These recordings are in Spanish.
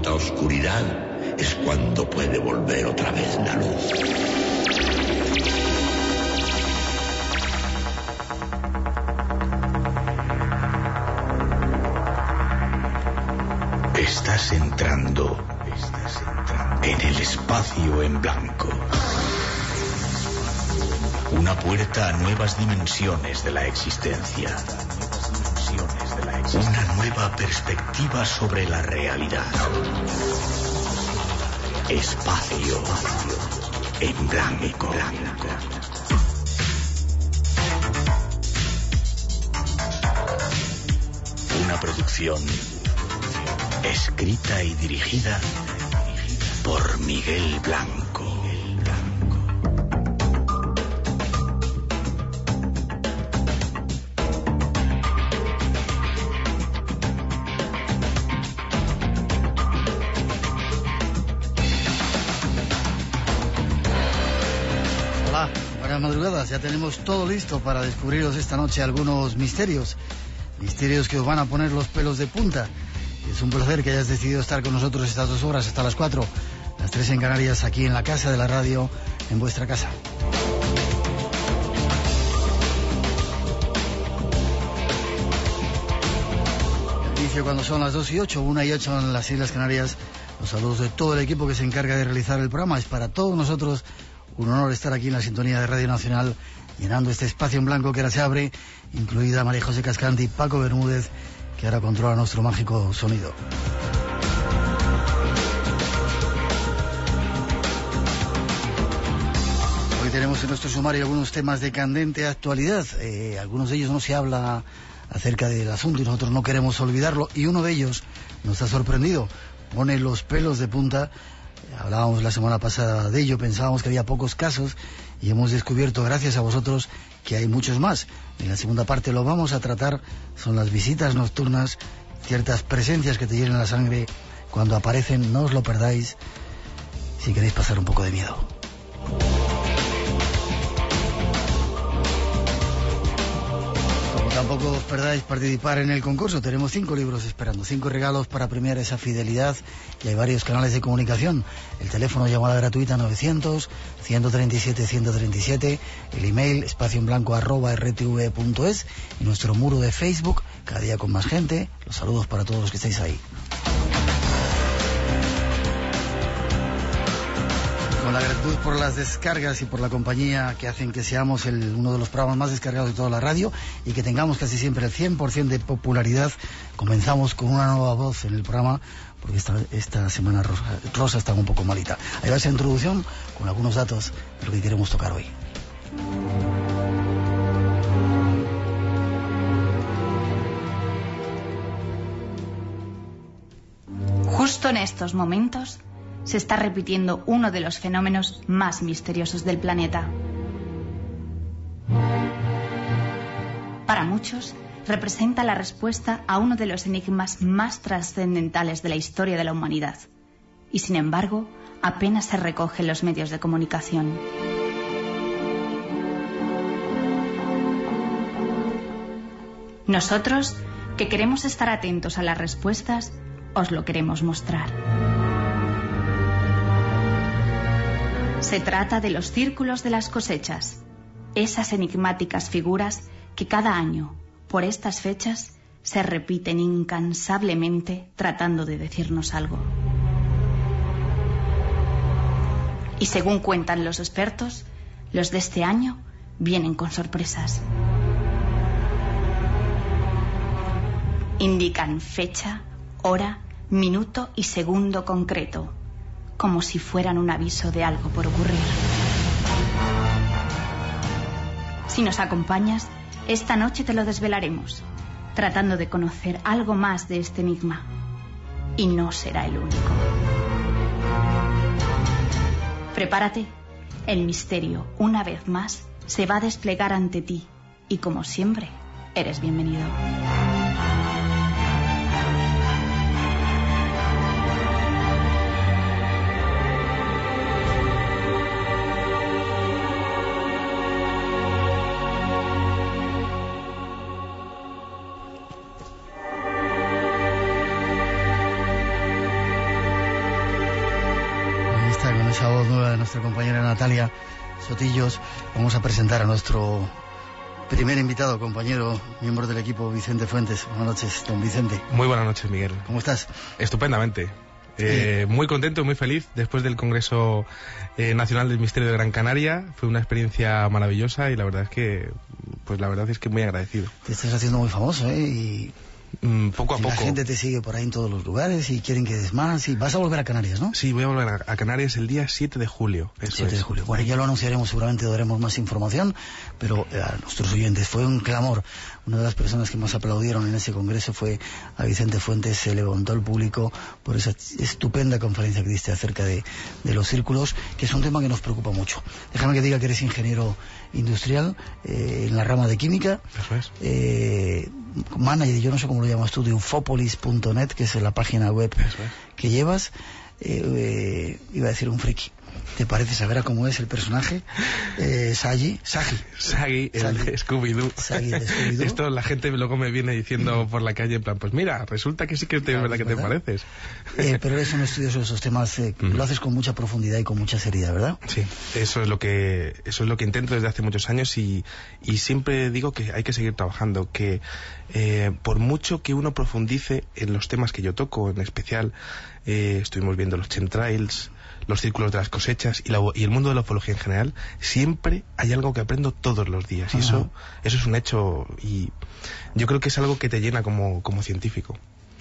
la oscuridad es cuando puede volver otra vez la luz. Estás entrando en el espacio en blanco. Una puerta a nuevas dimensiones de la existencia. Una nueva perspectiva sobre la realidad. Espacio en blanco. Una producción escrita y dirigida por Miguel Blanco. Hola, buenas madrugadas. Ya tenemos todo listo para descubriros esta noche algunos misterios que os van a poner los pelos de punta. Es un placer que hayas decidido estar con nosotros estas 2 horas hasta las 4, las 3 en Canarias, aquí en la casa de la radio, en vuestra casa. Al inicio, cuando son las 2:08, 1:08 en las Islas Canarias, los saludos de todo el equipo que se encarga de realizar el programa. Es para todos nosotros un honor estar aquí en la sintonía de Radio Nacional, llenando este espacio en blanco que ahora se abre, incluida María José Cascanti y Paco Bermúdez, que ahora controla nuestro mágico sonido. Hoy tenemos en nuestro sumario algunos temas de candente actualidad. Algunos de ellos no se habla acerca del asunto y nosotros no queremos olvidarlo. Y uno de ellos nos ha sorprendido, pone los pelos de punta. Hablábamos la semana pasada de ello, pensábamos que había pocos casos y hemos descubierto, gracias a vosotros, que hay muchos más. En la segunda parte lo vamos a tratar, son las visitas nocturnas, ciertas presencias que te hieren la sangre cuando aparecen. No os lo perdáis si queréis pasar un poco de miedo. Como tampoco os perdáis participar en el concurso, tenemos 5 libros esperando, 5 regalos para premiar esa fidelidad y hay varios canales de comunicación. El teléfono de llamada gratuita 900-137-137, el email espacioenblanco@rtv.es y nuestro muro de Facebook, cada día con más gente. Los saludos para todos los que estáis ahí. Con la gratitud por las descargas y por la compañía que hacen que seamos uno de los programas más descargados de toda la radio y que tengamos casi siempre el 100% de popularidad, comenzamos con una nueva voz en el programa, porque esta semana Rosa está un poco malita. Ahí va esa introducción con algunos datos de lo que queremos tocar hoy. Justo en estos momentos se está repitiendo uno de los fenómenos más misteriosos del planeta. Para muchos, representa la respuesta a uno de los enigmas más trascendentales de la historia de la humanidad. Y sin embargo, apenas se recoge en los medios de comunicación. Nosotros, que queremos estar atentos a las respuestas, os lo queremos mostrar. Se trata de los círculos de las cosechas, esas enigmáticas figuras que cada año, por estas fechas, se repiten incansablemente tratando de decirnos algo. Y según cuentan los expertos, los de este año vienen con sorpresas. Indican fecha, hora, minuto y segundo concreto, como si fueran un aviso de algo por ocurrir. Si nos acompañas, esta noche te lo desvelaremos, tratando de conocer algo más de este enigma. Y no será el único. Prepárate, el misterio, una vez más, se va a desplegar ante ti. Y como siempre, eres bienvenido. esa voz nueva de nuestra compañera Natalia Sotillos, vamos a presentar a nuestro primer invitado, compañero, miembro del equipo, Vicente Fuentes. Buenas noches, don Vicente. Muy buenas noches, Miguel. ¿Cómo estás? Estupendamente. Muy contento, muy feliz después del Congreso Nacional del Misterio de Gran Canaria. Fue una experiencia maravillosa y la verdad es que muy agradecido. Te estás haciendo muy famoso, y poco a poco. La gente te sigue por ahí en todos los lugares y quieren que des más. Y vas a volver a Canarias, ¿no? Sí, voy a volver a Canarias el día 7 de julio. 7 de julio. Bueno, ya lo anunciaremos, seguramente daremos más información, pero a nuestros oyentes fue un clamor. Una de las personas que más aplaudieron en ese congreso fue a Vicente Fuentes. Se levantó el público por esa estupenda conferencia que diste acerca de los círculos, que es un tema que nos preocupa mucho. Déjame que diga que eres ingeniero industrial en la rama de química. Eso es. Manager, yo no sé cómo lo llamas tú, de ufopolis.net, que es la página web que llevas. Iba a decir un friki. ¿Te parece saber a cómo es el personaje? Sagi, el de Scooby-Doo. Sagi de Scooby-Doo. Esto la gente luego me viene diciendo por la calle, en plan, pues mira, resulta que sí que es verdad que te pareces. Pero eres un estudioso de esos temas, lo haces con mucha profundidad y con mucha seriedad, ¿verdad? Sí, eso es lo que intento desde hace muchos años y siempre digo que hay que seguir trabajando, que por mucho que uno profundice en los temas que yo toco, en especial estuvimos viendo los chemtrails, los círculos de las cosechas y el mundo de la ufología en general, siempre hay algo que aprendo todos los días. Y eso es un hecho, y yo creo que es algo que te llena como científico.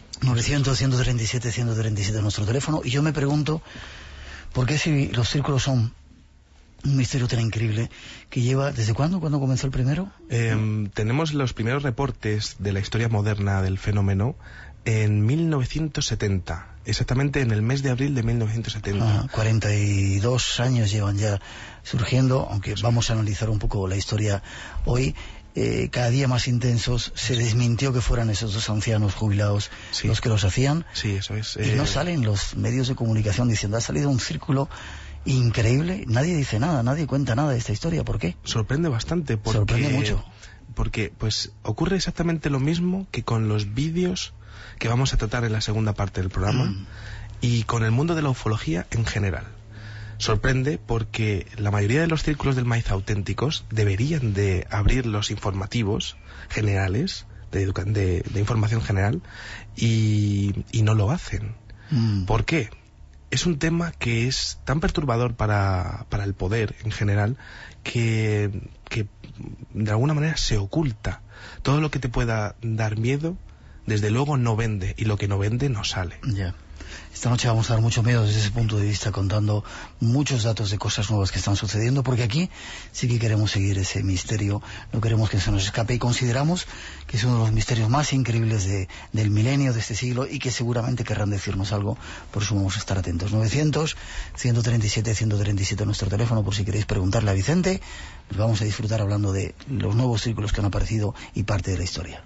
900-137-137 nuestro teléfono. Y yo me pregunto, ¿por qué si los círculos son un misterio tan increíble que lleva... ¿Desde cuándo? ¿Cuándo comenzó el primero? Tenemos los primeros reportes de la historia moderna del fenómeno en 1970, exactamente en el mes de abril de 1970. 42 años llevan ya surgiendo, aunque vamos a analizar un poco la historia hoy. Cada día más intensos. Se desmintió que fueran esos dos ancianos jubilados los que los hacían. Sí, eso es. Y no salen los medios de comunicación diciendo, ha salido un círculo increíble. Nadie dice nada, nadie cuenta nada de esta historia. ¿Por qué? Sorprende bastante. Sorprende mucho. Porque pues ocurre exactamente lo mismo que con los vídeos que vamos a tratar en la segunda parte del programa y con el mundo de la ufología en general. Sorprende porque la mayoría de los círculos del maíz auténticos deberían de abrir los informativos generales, de información general, y no lo hacen. ¿Por qué? Es un tema que es tan perturbador para el poder en general que de alguna manera se oculta. Todo lo que te pueda dar miedo, desde luego no vende, y lo que no vende no sale. Ya. Esta noche vamos a dar mucho miedo desde ese punto de vista, contando muchos datos de cosas nuevas que están sucediendo, porque aquí sí que queremos seguir ese misterio, no queremos que se nos escape, y consideramos que es uno de los misterios más increíbles del milenio, de este siglo, y que seguramente querrán decirnos algo, por eso vamos a estar atentos. 900-137-137 nuestro teléfono, por si queréis preguntarle a Vicente. Nos vamos a disfrutar hablando de los nuevos círculos que han aparecido y parte de la historia.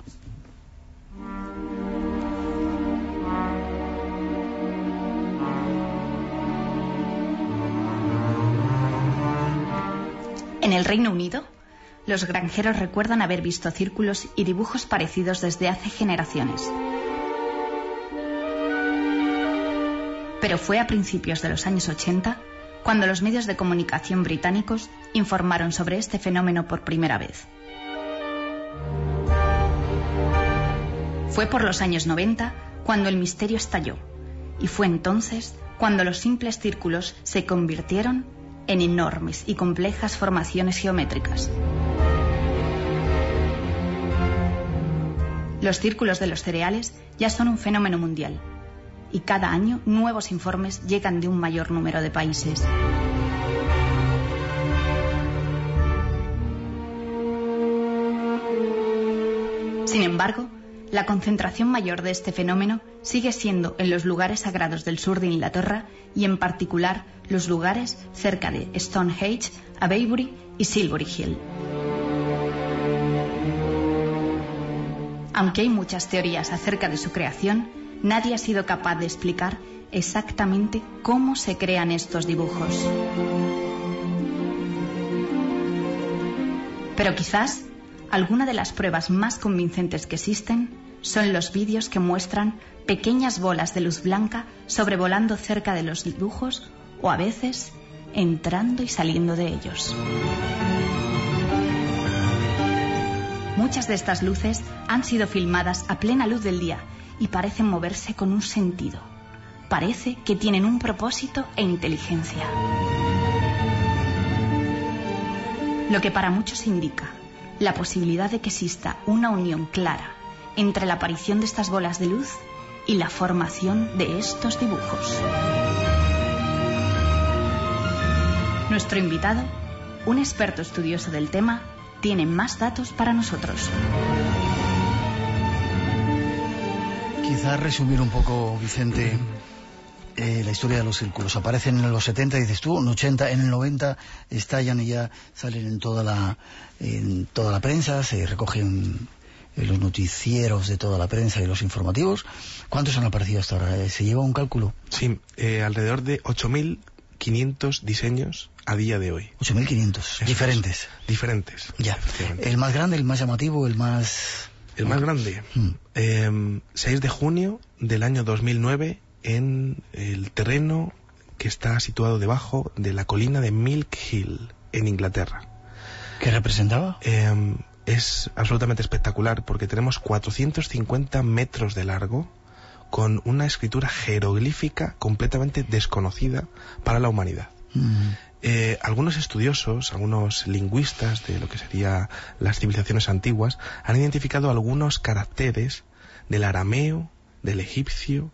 En el Reino Unido, los granjeros recuerdan haber visto círculos y dibujos parecidos desde hace generaciones. Pero fue a principios de los años 80 cuando los medios de comunicación británicos informaron sobre este fenómeno por primera vez. Fue por los años 90 cuando el misterio estalló, y fue entonces cuando los simples círculos se convirtieron en enormes y complejas formaciones geométricas. Los círculos de los cereales ya son un fenómeno mundial, y cada año nuevos informes llegan de un mayor número de países. Sin embargo, la concentración mayor de este fenómeno sigue siendo en los lugares sagrados del sur de Inglaterra, y en particular los lugares cerca de Stonehenge, Avebury y Silbury Hill. Aunque hay muchas teorías acerca de su creación, nadie ha sido capaz de explicar exactamente cómo se crean estos dibujos. Pero quizás alguna de las pruebas más convincentes que existen son los vídeos que muestran pequeñas bolas de luz blanca sobrevolando cerca de los dibujos, o a veces entrando y saliendo de ellos. Muchas de estas luces han sido filmadas a plena luz del día y parecen moverse con un sentido. Parece que tienen un propósito e inteligencia. Lo que para muchos indica la posibilidad de que exista una unión clara entre la aparición de estas bolas de luz y la formación de estos dibujos. Nuestro invitado, un experto estudioso del tema, tiene más datos para nosotros. Quizás resumir un poco, Vicente, la historia de los círculos. Aparecen en los 70, dices tú, en 80, en el 90 estallan y ya salen en toda la prensa, se recogen en los noticieros de toda la prensa y los informativos. ¿Cuántos han aparecido hasta ahora? ¿Se lleva un cálculo? Sí, alrededor de 8.500 diseños a día de hoy. 8.500, diferentes. Diferentes. Ya. El más grande, el más llamativo, el más... El más grande. 6 de junio del año 2009 en el terreno que está situado debajo de la colina de Milk Hill, en Inglaterra. ¿Qué representaba? Es absolutamente espectacular porque tenemos 450 metros de largo con una escritura jeroglífica completamente desconocida para la humanidad. Algunos estudiosos, algunos lingüistas de lo que serían las civilizaciones antiguas han identificado algunos caracteres del arameo, del egipcio,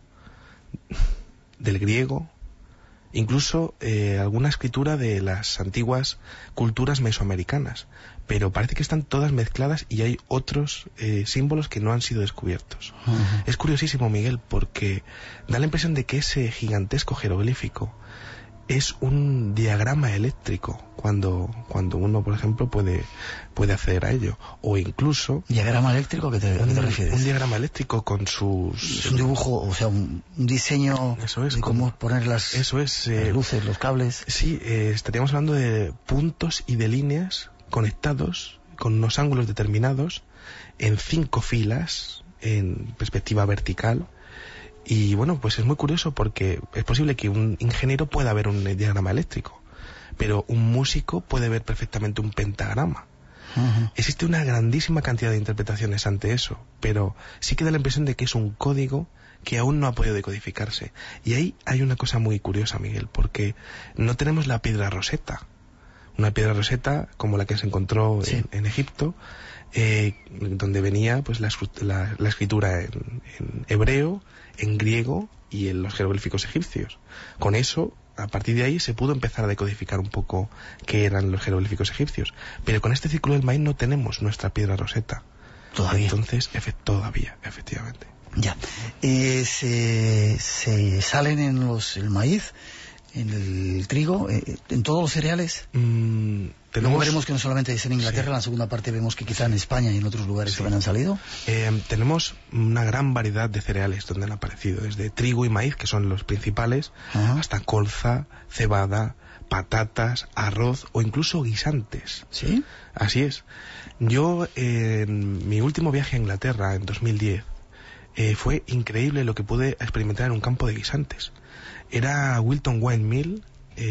del griego, incluso alguna escritura de las antiguas culturas mesoamericanas, pero parece que están todas mezcladas y hay otros símbolos que no han sido descubiertos. Es curiosísimo, Miguel, porque da la impresión de que ese gigantesco jeroglífico es un diagrama eléctrico cuando uno, por ejemplo, puede acceder a ello. O incluso... ¿Diagrama eléctrico? ¿A qué te refieres? Un diagrama eléctrico con sus... Es un dibujo, o sea, un diseño. Eso es, de cómo poner las luces, los cables. Sí, estaríamos hablando de puntos y de líneas conectados con unos ángulos determinados en 5 filas en perspectiva vertical. Y bueno, pues es muy curioso porque es posible que un ingeniero pueda ver un diagrama eléctrico, pero un músico puede ver perfectamente un pentagrama. Existe una grandísima cantidad de interpretaciones ante eso, pero sí que da la impresión de que es un código que aún no ha podido decodificarse. Y ahí hay una cosa muy curiosa, Miguel, porque no tenemos la piedra Rosetta. Una piedra Rosetta como la que se encontró en Egipto, donde venía pues la escritura en hebreo, en griego y en los jeroglíficos egipcios. Con eso, a partir de ahí, se pudo empezar a decodificar un poco qué eran los jeroglíficos egipcios. Pero con este círculo del maíz no tenemos nuestra piedra Rosetta. Todavía. Entonces, todavía, efectivamente. Ya. Se salen en el maíz, en el trigo, en todos los cereales. Luego veremos que no solamente es en Inglaterra, en la segunda parte vemos que quizá en España y en otros lugares también han salido. Tenemos una gran variedad de cereales donde han aparecido, desde trigo y maíz, que son los principales, hasta colza, cebada, patatas, arroz o incluso guisantes. ¿Sí? Así es. Yo, en mi último viaje a Inglaterra, en 2010, fue increíble lo que pude experimentar en un campo de guisantes. Era Wilton Wine Mill,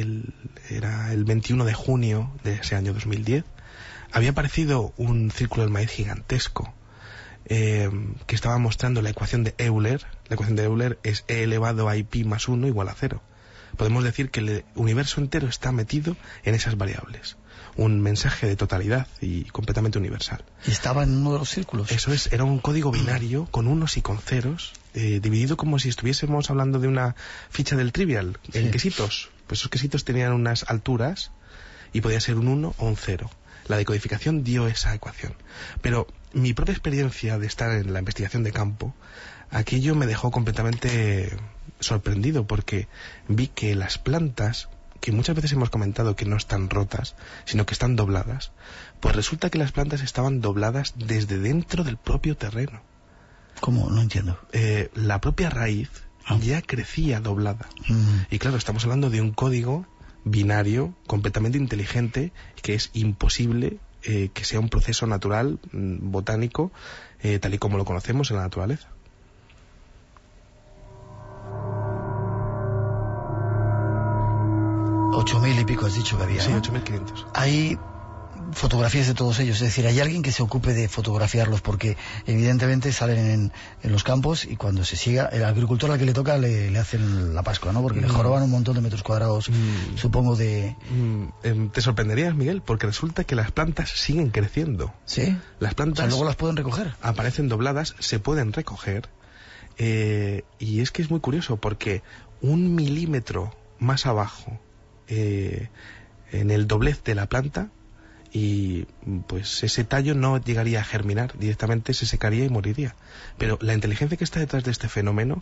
era el 21 de junio de ese año 2010. Había aparecido un círculo del maíz gigantesco que estaba mostrando la ecuación de Euler. La ecuación de Euler es E elevado a pi más 1 igual a 0. Podemos decir que el universo entero está metido en esas variables. Un mensaje de totalidad y completamente universal. ¿Y estaba en uno de los círculos? Eso es, era un código binario con unos y con ceros, dividido como si estuviésemos hablando de una ficha del Trivial, en quesitos. Pues esos quesitos tenían unas alturas y podía ser un 1 o un 0. La decodificación dio esa ecuación. Pero mi propia experiencia de estar en la investigación de campo, aquello me dejó completamente sorprendido porque vi que las plantas, que muchas veces hemos comentado que no están rotas, sino que están dobladas, pues resulta que las plantas estaban dobladas desde dentro del propio terreno. ¿Cómo? No entiendo. La propia raíz ya crecía doblada. Y claro, estamos hablando de un código binario completamente inteligente que es imposible que sea un proceso natural, botánico, tal y como lo conocemos en la naturaleza. 8.000 y pico has dicho que había. Sí, ¿no? 8.500. Hay fotografías de todos ellos, es decir, hay alguien que se ocupe de fotografiarlos, porque evidentemente salen en los campos y cuando se siga, el agricultor al que le toca le hacen la Pascua, ¿no? Porque le joroban un montón de metros cuadrados, supongo de... Te sorprenderías, Miguel, porque resulta que las plantas siguen creciendo. ¿Sí? Las plantas... O sea, luego las pueden recoger. Aparecen dobladas, se pueden recoger, y es que es muy curioso, porque 1 milímetro más abajo, en el doblez de la planta, y pues ese tallo no llegaría a germinar, directamente se secaría y moriría. Pero la inteligencia que está detrás de este fenómeno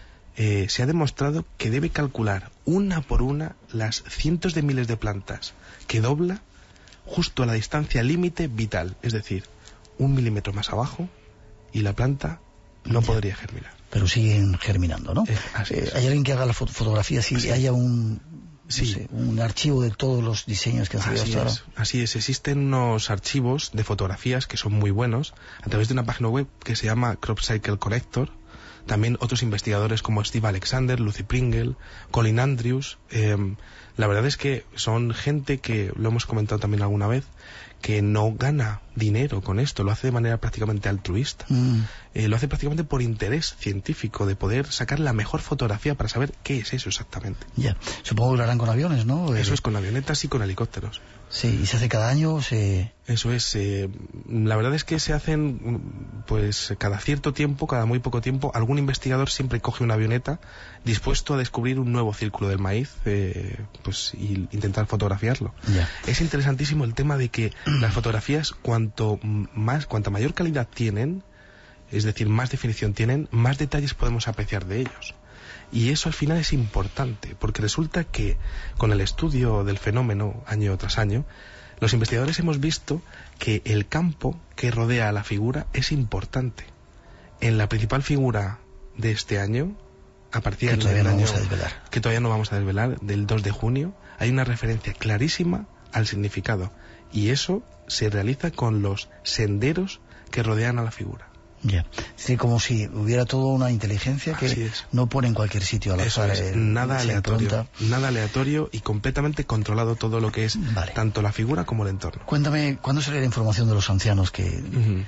se ha demostrado que debe calcular una por una las cientos de miles de plantas que dobla justo a la distancia límite vital, es decir, 1 milímetro más abajo y la planta no podría germinar. Pero siguen germinando, ¿no? Hay alguien que haga la fotografía, si haya un... Sí. No sé, un archivo de todos los diseños que han salido hasta ahora. Así es, existen unos archivos de fotografías que son muy buenos a través de una página web que se llama Crop Cycle Connector. También otros investigadores como Steve Alexander, Lucy Pringle, Colin Andrews. La verdad es que son gente que, lo hemos comentado también alguna vez, que no gana dinero con esto, lo hace de manera prácticamente altruista. Lo hace prácticamente por interés científico, de poder sacar la mejor fotografía para saber qué es eso exactamente. Ya, supongo que lo harán con aviones, ¿no? Eso es, con avionetas y con helicópteros. Sí, ¿y se hace cada año? Eso es, la verdad es que se hacen pues cada cierto tiempo, cada muy poco tiempo. Algún investigador siempre coge una avioneta dispuesto a descubrir un nuevo círculo del maíz, pues y intentar fotografiarlo. Ya. Es interesantísimo el tema de que las fotografías, cuanta mayor calidad tienen, es decir, más definición tienen, más detalles podemos apreciar de ellos. Y eso al final es importante, porque resulta que con el estudio del fenómeno año tras año, los investigadores hemos visto que el campo que rodea a la figura es importante. En la principal figura de este año, a partir del año que todavía no vamos a desvelar, del 2 de junio, hay una referencia clarísima al significado. Y eso se realiza con los senderos que rodean a la figura. Ya, sí, como si hubiera toda una inteligencia que no pone en cualquier sitio al azar. Nada aleatorio y completamente controlado todo lo que es tanto la figura como el entorno. Cuéntame, ¿cuándo sale la información de los ancianos que...?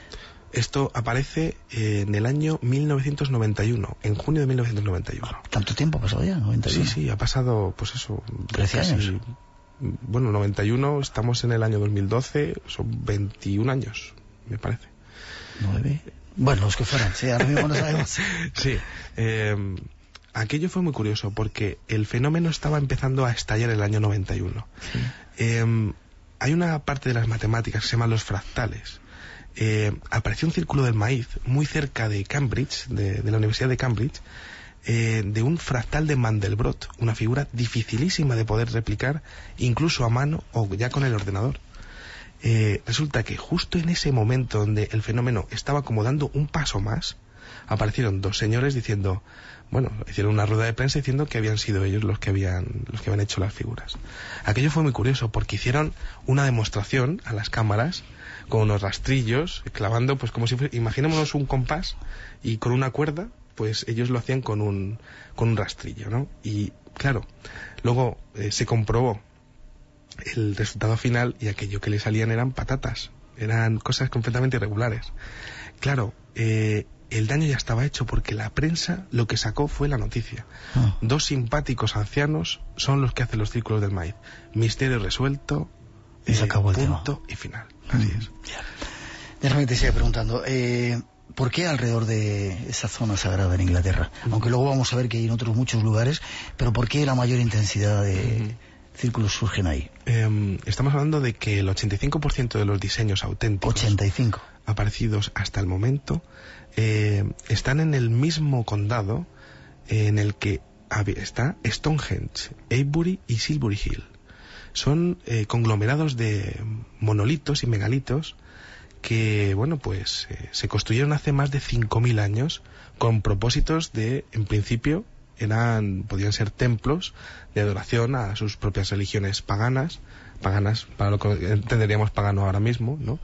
Esto aparece en el año 1991, en junio de 1991. ¿Tanto tiempo ha pasado ya? 91. Sí, ha pasado, pues eso... 13 años. Bueno, 91, estamos en el año 2012, son 21 años, me parece. 9... Bueno, los que fueran, sí, ahora mismo no sabemos. Sí, aquello fue muy curioso porque el fenómeno estaba empezando a estallar en el año 91. Sí. Hay una parte de las matemáticas que se llaman los fractales. Apareció un círculo del maíz muy cerca de Cambridge, de la Universidad de Cambridge, de un fractal de Mandelbrot, una figura dificilísima de poder replicar, incluso a mano o ya con el ordenador. Resulta que justo en ese momento donde el fenómeno estaba como dando un paso más, aparecieron dos señores diciendo, bueno, hicieron una rueda de prensa diciendo que habían sido ellos los que habían hecho las figuras. Aquello fue muy curioso porque hicieron una demostración a las cámaras con unos rastrillos, clavando, pues como si fuera, imaginémonos un compás y con una cuerda, pues ellos lo hacían con un rastrillo, ¿no? Y claro, luego se comprobó el resultado final y aquello que le salían eran patatas, eran cosas completamente irregulares. Claro, el daño ya estaba hecho porque la prensa lo que sacó fue la noticia. Dos simpáticos ancianos son los que hacen los círculos del maíz. Misterio resuelto, y se acabó el punto tema. Y final. Así es. Déjame que te siga preguntando, ¿por qué alrededor de esa zona sagrada en Inglaterra? Aunque luego vamos a ver que hay en otros muchos lugares, pero ¿por qué la mayor intensidad de círculos surgen ahí? Estamos hablando de que el 85% de los diseños auténticos 85 aparecidos hasta el momento están en el mismo condado en el que está Stonehenge, Avebury y Silbury Hill. Son conglomerados de monolitos y megalitos que, bueno, pues se construyeron hace más de 5.000 años con propósitos de, en principio, podían ser templos de adoración a sus propias religiones paganas para lo que entenderíamos pagano ahora mismo, ¿no?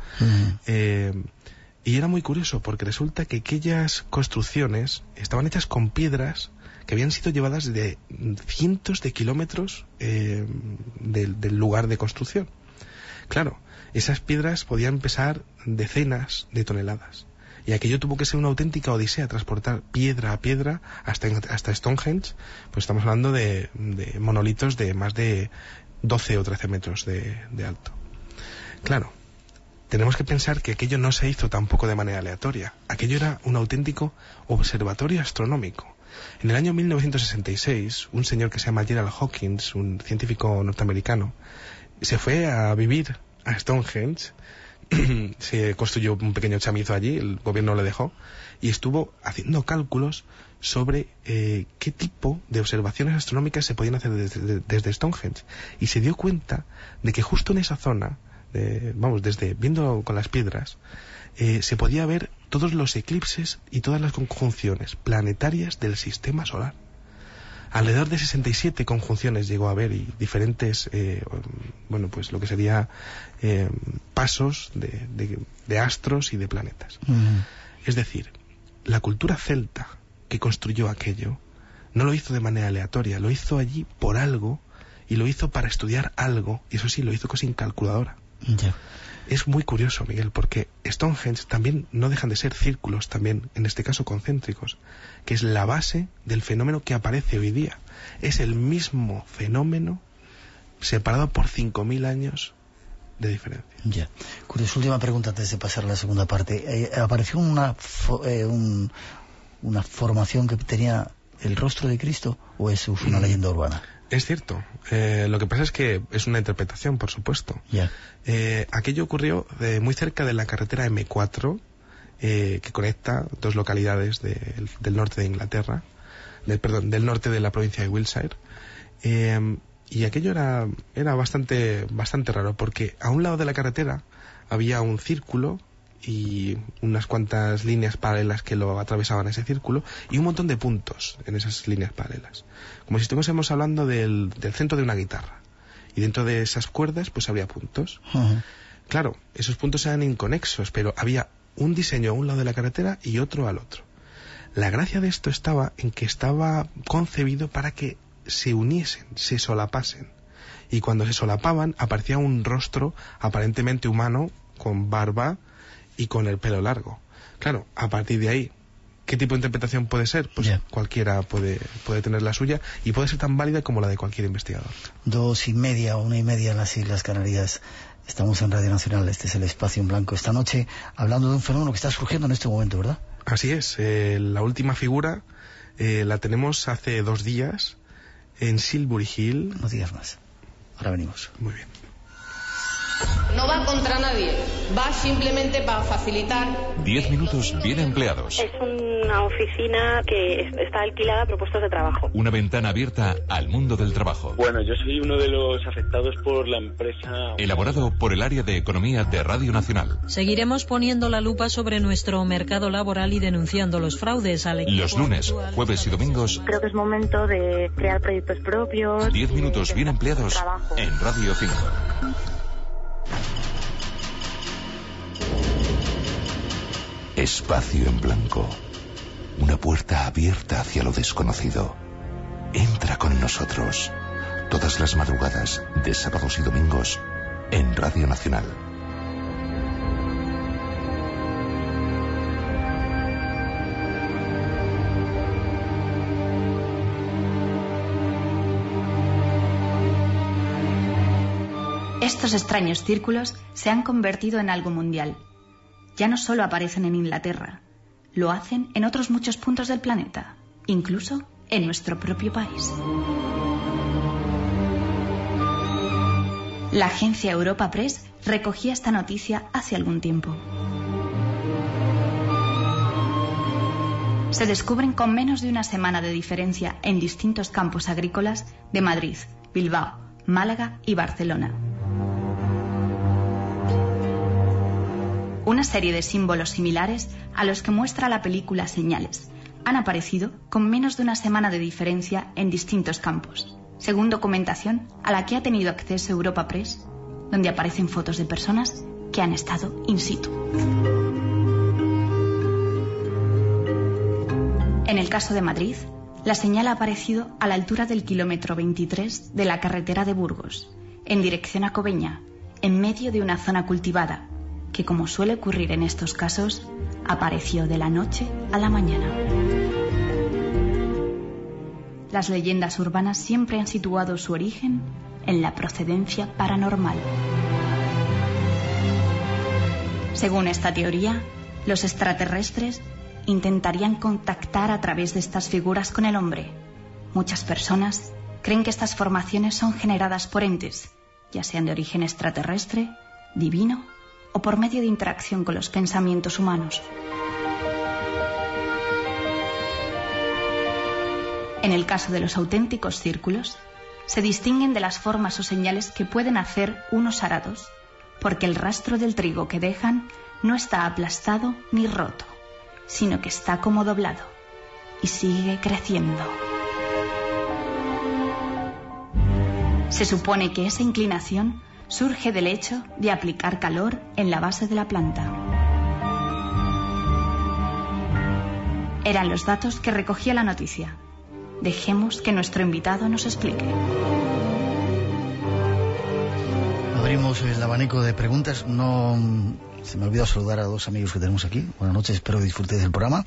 Y era muy curioso porque resulta que aquellas construcciones estaban hechas con piedras que habían sido llevadas de cientos de kilómetros del lugar de construcción. Claro, esas piedras podían pesar decenas de toneladas. Y aquello tuvo que ser una auténtica odisea, transportar piedra a piedra hasta Stonehenge. Pues estamos hablando de monolitos de más de 12 o 13 metros de alto. Claro, tenemos que pensar que aquello no se hizo tampoco de manera aleatoria. Aquello era un auténtico observatorio astronómico. En el año 1966, un señor que se llama Gerald Hawkins, un científico norteamericano, se fue a vivir a Stonehenge. Se construyó un pequeño chamizo allí, el gobierno le dejó, y estuvo haciendo cálculos sobre qué tipo de observaciones astronómicas se podían hacer desde Stonehenge, y se dio cuenta de que justo en esa zona, desde viendo con las piedras, se podía ver todos los eclipses y todas las conjunciones planetarias del sistema solar. Alrededor de 67 conjunciones llegó a haber, y diferentes, pues lo que sería pasos de astros y de planetas. Es decir, la cultura celta que construyó aquello no lo hizo de manera aleatoria, lo hizo allí por algo, y lo hizo para estudiar algo, y eso sí, lo hizo sin calculadora. Ya. Es muy curioso, Miguel, porque Stonehenge también no dejan de ser círculos, también, en este caso concéntricos, que es la base del fenómeno que aparece hoy día. Es el mismo fenómeno separado por 5.000 años de diferencia. Ya. Curioso, última pregunta antes de pasar a la segunda parte. ¿Apareció una formación que tenía el rostro de Cristo, o es una leyenda urbana? Es cierto. Lo que pasa es que es una interpretación, por supuesto. Yeah. Aquello ocurrió muy cerca de la carretera M4, que conecta dos localidades del norte de Inglaterra, del norte de la provincia de Wiltshire. Y aquello era bastante raro, porque a un lado de la carretera había un círculo y unas cuantas líneas paralelas que lo atravesaban ese círculo, y un montón de puntos en esas líneas paralelas, como si estuviésemos hablando del centro de una guitarra, y dentro de esas cuerdas pues había puntos. Claro, esos puntos eran inconexos, pero había un diseño a un lado de la carretera y otro al otro. La gracia de esto estaba en que estaba concebido para que se uniesen, se solapasen, y cuando se solapaban aparecía un rostro aparentemente humano, con barba y con el pelo largo. Claro, a partir de ahí, ¿qué tipo de interpretación puede ser? Pues cualquiera puede tener la suya, y puede ser tan válida como la de cualquier investigador. 2:30 o 1:30 en las Islas Canarias. Estamos en Radio Nacional, este es el Espacio en Blanco. Esta noche hablando de un fenómeno que está surgiendo en este momento, ¿verdad? Así es, la última figura la tenemos hace 2 días en Silbury Hill. 2 días más. Ahora venimos. Muy bien. No va contra nadie, va simplemente para facilitar. 10 minutos bien empleados. Es una oficina que está alquilada por puestos de trabajo. Una ventana abierta al mundo del trabajo. Bueno, yo soy uno de los afectados por la empresa. Elaborado por el área de economía de Radio Nacional. Seguiremos poniendo la lupa sobre nuestro mercado laboral y denunciando los fraudes al equipo. Los lunes, jueves y domingos. Creo que es momento de crear proyectos propios. 10 minutos bien empleados en Radio 5. Espacio en Blanco. Una puerta abierta hacia lo desconocido. Entra con nosotros. Todas las madrugadas, de sábados y domingos, en Radio Nacional. Estos extraños círculos se han convertido en algo mundial. Ya no solo aparecen en Inglaterra, lo hacen en otros muchos puntos del planeta, incluso en nuestro propio país. La agencia Europa Press recogía esta noticia hace algún tiempo. Se descubren con menos de una semana de diferencia en distintos campos agrícolas de Madrid, Bilbao, Málaga y Barcelona. Una serie de símbolos similares a los que muestra la película Señales han aparecido con menos de una semana de diferencia en distintos campos, según documentación a la que ha tenido acceso Europa Press, donde aparecen fotos de personas que han estado in situ. En el caso de Madrid, La señal ha aparecido a la altura del kilómetro 23 de la carretera de Burgos, en dirección a Cobeña, en medio de una zona cultivada, que, como suele ocurrir en estos casos, apareció de la noche a la mañana. Las leyendas urbanas siempre han situado su origen en la procedencia paranormal. Según esta teoría, los extraterrestres intentarían contactar a través de estas figuras con el hombre. Muchas personas creen que estas formaciones son generadas por entes, ya sean de origen extraterrestre, divino o por medio de interacción con los pensamientos humanos. En el caso de los auténticos círculos, se distinguen de las formas o señales que pueden hacer unos arados, porque el rastro del trigo que dejan no está aplastado ni roto, sino que está como doblado y sigue creciendo. Se supone que esa inclinación surge del hecho de aplicar calor en la base de la planta. Eran los datos que recogía la noticia. Dejemos que nuestro invitado nos explique. Abrimos el abanico de preguntas. No se me olvidó saludar a dos amigos que tenemos aquí. Buenas noches, espero que disfrutéis del programa.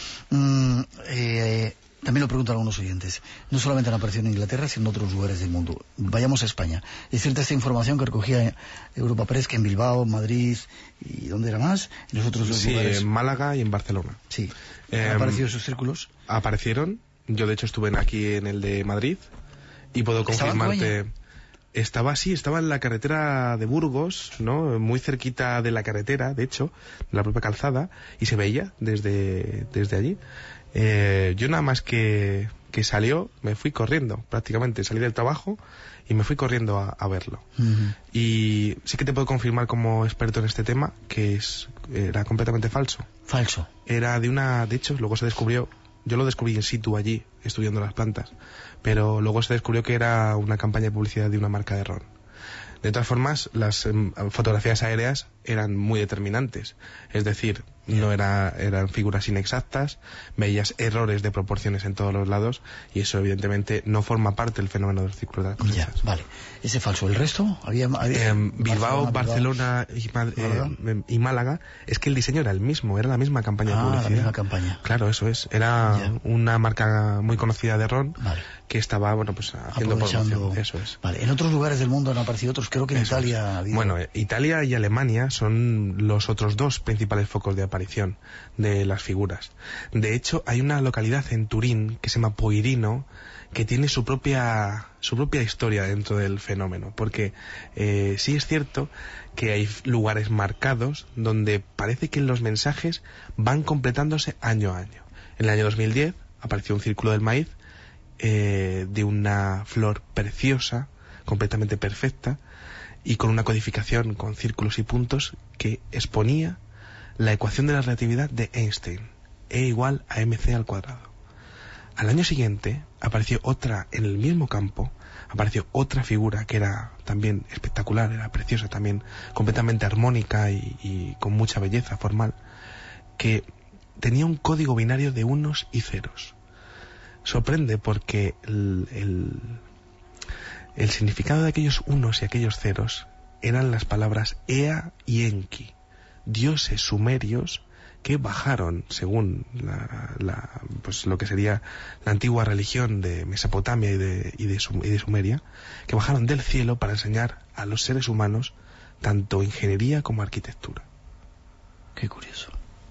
También lo pregunto a algunos oyentes. No solamente han aparecido en Inglaterra, sino en otros lugares del mundo. Vayamos a España. Es cierta esta información que recogía Europa Press, que en Bilbao, Madrid y ¿dónde era más? En los otros dos lugares. Sí, en Málaga y en Barcelona. Sí. ¿Han aparecido esos círculos? Aparecieron. Yo, de hecho, estuve aquí en el de Madrid y puedo confirmarte... Estaba en la carretera de Burgos, ¿no? Muy cerquita de la carretera, de hecho, de la propia calzada, y se veía desde allí. Yo nada más que salió, me fui corriendo, prácticamente. Salí del trabajo y me fui corriendo a verlo. Uh-huh. Y sí que te puedo confirmar como experto en este tema que era completamente falso. Falso. Era de hecho, luego se descubrió... Yo lo descubrí in situ allí, estudiando las plantas, pero luego se descubrió que era una campaña de publicidad de una marca de ron. De todas formas, las fotografías aéreas eran muy determinantes, es decir, eran figuras inexactas, veías errores de proporciones en todos los lados, y eso evidentemente no forma parte del fenómeno del círculo de las cosechas. Ya, vale. ¿Ese falso? ¿El resto? ¿Había Bilbao, Barcelona y Málaga, es que el diseño era el mismo, era la misma campaña de publicidad. La misma campaña. Claro, eso es. Era una marca muy conocida de ron, vale, que estaba, haciendo promoción. Eso es. Vale. En otros lugares del mundo han aparecido otros, creo que en Italia había... Bueno, Italia y Alemania son los otros dos principales focos de aparición de las figuras. De hecho, hay una localidad en Turín que se llama Poirino, que tiene su propia historia dentro del fenómeno, porque sí es cierto que hay lugares marcados donde parece que los mensajes van completándose año a año. En el año 2010 apareció un círculo del maíz de una flor preciosa, completamente perfecta, y con una codificación con círculos y puntos que exponía la ecuación de la relatividad de Einstein, E igual a mc al cuadrado. Al año siguiente apareció otra, en el mismo campo, apareció otra figura que era también espectacular, era preciosa también, completamente armónica y con mucha belleza formal, que tenía un código binario de unos y ceros. Sorprende porque el significado de aquellos unos y aquellos ceros eran las palabras Ea y Enki, dioses sumerios que bajaron, según lo que sería la antigua religión de Mesopotamia y de Sumeria, que bajaron del cielo para enseñar a los seres humanos tanto ingeniería como arquitectura. Qué curioso.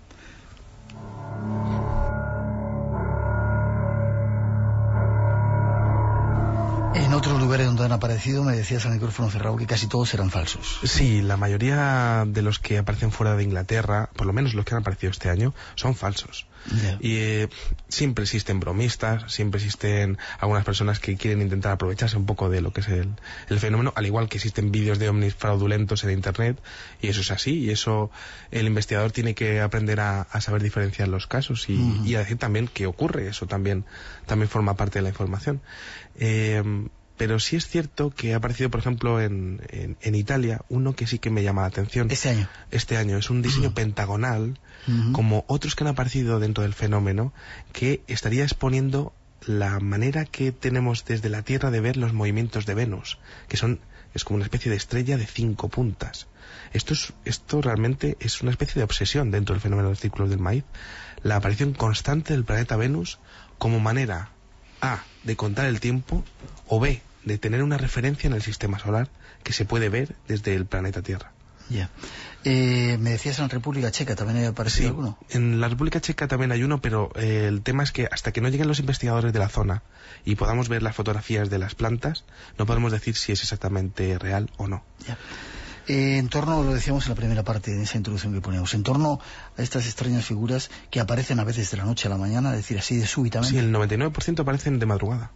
En otros lugares donde han aparecido, me decías al micrófono cerrado que casi todos eran falsos. Sí, la mayoría de los que aparecen fuera de Inglaterra, por lo menos los que han aparecido este año, son falsos. Yeah. Y siempre existen bromistas, siempre existen algunas personas que quieren intentar aprovecharse un poco de lo que es el fenómeno, al igual que existen vídeos de ovnis fraudulentos en internet, y eso es así, y eso el investigador tiene que aprender a saber diferenciar los casos y a decir también qué ocurre. Eso también forma parte de la información. Pero sí es cierto que ha aparecido, por ejemplo, en Italia, uno que sí que me llama la atención. Este año. Es un diseño pentagonal, como otros que han aparecido dentro del fenómeno, que estaría exponiendo la manera que tenemos desde la Tierra de ver los movimientos de Venus, que es como una especie de estrella de 5 puntas. Esto realmente es una especie de obsesión dentro del fenómeno de los círculos del maíz, la aparición constante del planeta Venus como manera A, de contar el tiempo, o B, de tener una referencia en el sistema solar que se puede ver desde el planeta Tierra. Ya. Me decías en la República Checa también había aparecido alguno. En la República Checa también hay uno, pero el tema es que hasta que no lleguen los investigadores de la zona y podamos ver las fotografías de las plantas, no podemos decir si es exactamente real o no. Ya. En torno, lo decíamos en la primera parte de esa introducción que poníamos, en torno a estas extrañas figuras que aparecen a veces de la noche a la mañana, es decir, así de súbitamente. Sí, el 99% aparecen de madrugada.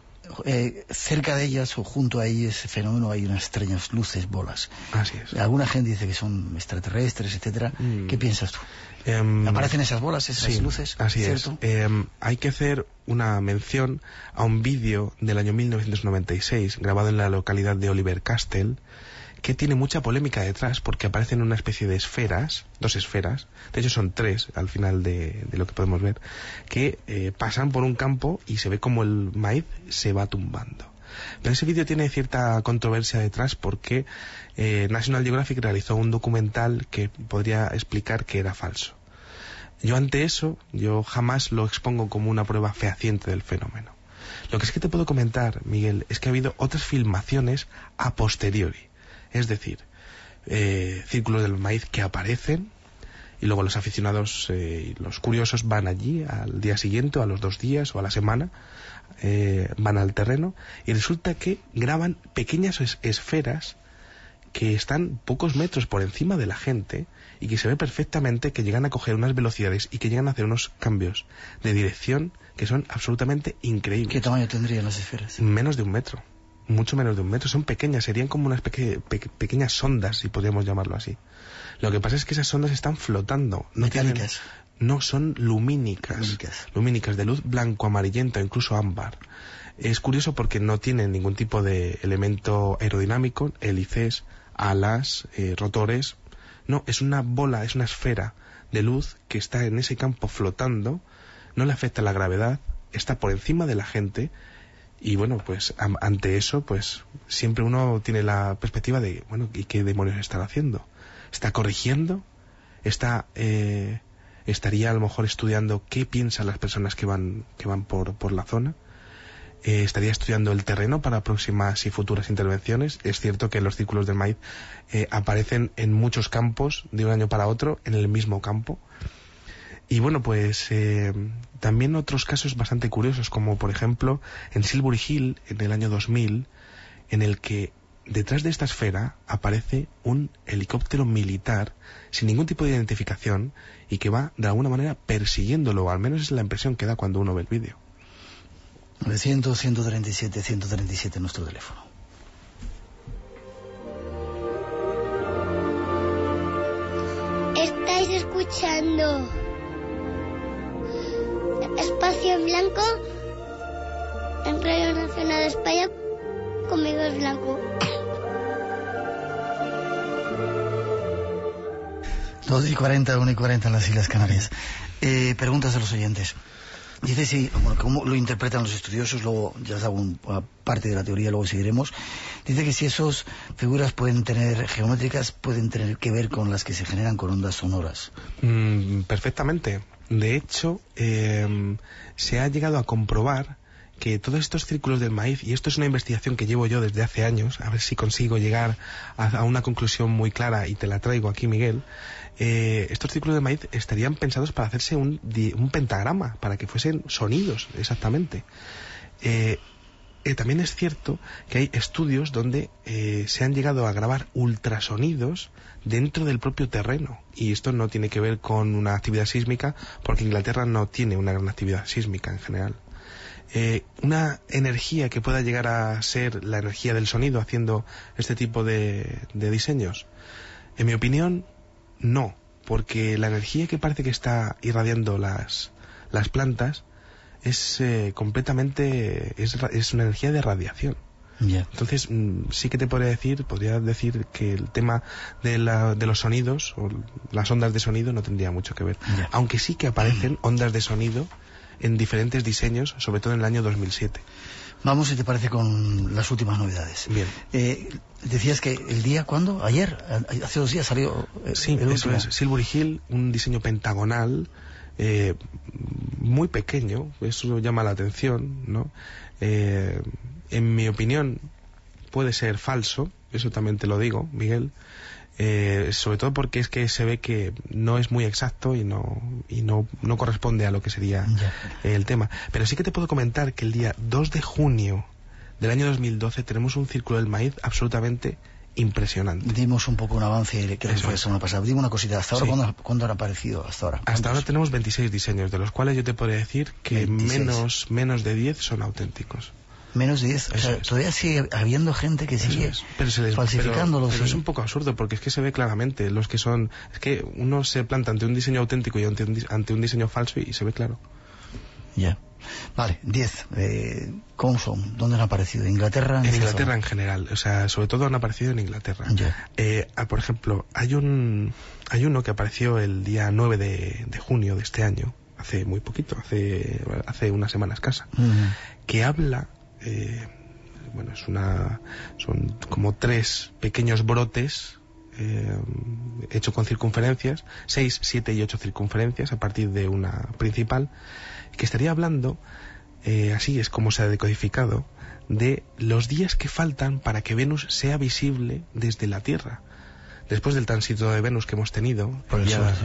Cerca de ellas o junto a ellas, ese fenómeno, hay unas extrañas luces, bolas. Así es. Alguna gente dice que son extraterrestres, etcétera. ¿Qué piensas tú? ¿Aparecen esas bolas, esas luces? Así ¿cierto? es. Hay que hacer una mención a un vídeo del año 1996 grabado en la localidad de Oliver Castle, que tiene mucha polémica detrás porque aparecen una especie de esferas, 2 esferas, de hecho son 3 al final de lo que podemos ver, que pasan por un campo y se ve como el maíz se va tumbando. Pero ese vídeo tiene cierta controversia detrás porque National Geographic realizó un documental que podría explicar que era falso. Yo ante eso, yo jamás lo expongo como una prueba fehaciente del fenómeno. Lo que sí que te puedo comentar, Miguel, es que ha habido otras filmaciones a posteriori. Es decir, círculos del maíz que aparecen y luego los aficionados y los curiosos van allí al día siguiente o a los 2 días o a la semana, van al terreno y resulta que graban pequeñas esferas que están pocos metros por encima de la gente y que se ve perfectamente que llegan a coger unas velocidades y que llegan a hacer unos cambios de dirección que son absolutamente increíbles. ¿Qué tamaño tendrían las esferas? Menos de 1 metro. Mucho menos de 1 metro, son pequeñas, serían como unas pequeñas sondas, si podríamos llamarlo así. Lo que pasa es que esas sondas están flotando. ¿Metálicas? No, son lumínicas. Lumínicas, de luz blanco, amarillenta, incluso ámbar. Es curioso porque no tienen ningún tipo de elemento aerodinámico, hélices, alas, rotores. No, es una bola, es una esfera de luz que está en ese campo flotando, no le afecta la gravedad, está por encima de la gente. Y bueno, pues ante eso, pues siempre uno tiene la perspectiva de, bueno, ¿y qué demonios estará haciendo? ¿Está corrigiendo? ¿Estaría a lo mejor estudiando qué piensan las personas que van por la zona? ¿Estaría estudiando el terreno para próximas y futuras intervenciones? Es cierto que los círculos del maíz aparecen en muchos campos de un año para otro, en el mismo campo. Y bueno, pues también otros casos bastante curiosos, como por ejemplo en Silbury Hill, en el año 2000, en el que detrás de esta esfera aparece un helicóptero militar sin ningún tipo de identificación y que va de alguna manera persiguiéndolo, o al menos es la impresión que da cuando uno ve el vídeo. 900-137-137 nuestro teléfono. Estáis escuchando Espacio en Blanco en Radio Nacional de España. Conmigo es Blanco. 2:40, 1:40 en las Islas Canarias. Preguntas de los oyentes. Dice si, bueno, cómo lo interpretan los estudiosos, luego ya os hago una parte de la teoría, luego seguiremos. Dice que si esas figuras geométricas pueden tener que ver con las que se generan con ondas sonoras. Perfectamente. De hecho, se ha llegado a comprobar que todos estos círculos del maíz, y esto es una investigación que llevo yo desde hace años, a ver si consigo llegar a una conclusión muy clara y te la traigo aquí, Miguel. Estos círculos de maíz estarían pensados para hacerse un pentagrama, para que fuesen sonidos, exactamente. También es cierto que hay estudios donde se han llegado a grabar ultrasonidos dentro del propio terreno, y esto no tiene que ver con una actividad sísmica, porque Inglaterra no tiene una gran actividad sísmica en general. Una energía que pueda llegar a ser la energía del sonido haciendo este tipo de diseños, en mi opinión, no, porque la energía que parece que está irradiando las plantas es completamente es una energía de radiación. Yeah. Entonces sí que te podría decir que el tema de los sonidos o las ondas de sonido no tendría mucho que ver, aunque sí que aparecen ondas de sonido en diferentes diseños, sobre todo en el año 2007. Vamos, si te parece, con las últimas novedades. Bien. Decías que el día, ¿cuándo? Ayer, hace 2 días salió sí, el eso último. es. Silbury Hill, un diseño pentagonal, muy pequeño, eso llama la atención, ¿no? En mi opinión, puede ser falso, eso también te lo digo, Miguel, sobre todo porque es que se ve que no es muy exacto y no corresponde a lo que sería el tema. Pero sí que te puedo comentar que el día 2 de junio del año 2012 tenemos un Círculo del Maíz absolutamente impresionante. Dimos un poco un avance, creo que fue la semana pasada. Dime una cosita, ¿hasta ahora sí. ¿cuándo han aparecido? Hasta ahora tenemos 26 diseños, de los cuales yo te podría decir que menos de 10 son auténticos. Menos de 10, o sea, todavía sigue habiendo gente que sigue falsificándolos. Pero es un poco absurdo, porque es que se ve claramente los que son... Es que uno se planta ante un diseño auténtico y ante un diseño falso y se ve claro. Ya. Vale, 10. ¿Cómo son? ¿Dónde han aparecido? ¿Inglaterra? En Inglaterra en general, o sea, sobre todo han aparecido en Inglaterra. Por ejemplo, hay uno que apareció el día 9 de junio de este año, hace muy poquito, hace una semana escasa, que habla... son como 3 pequeños brotes hechos con circunferencias, 6, 7 y 8 circunferencias a partir de una principal, que estaría hablando, así es como se ha decodificado, de los días que faltan para que Venus sea visible desde la Tierra. Después del tránsito de Venus que hemos tenido por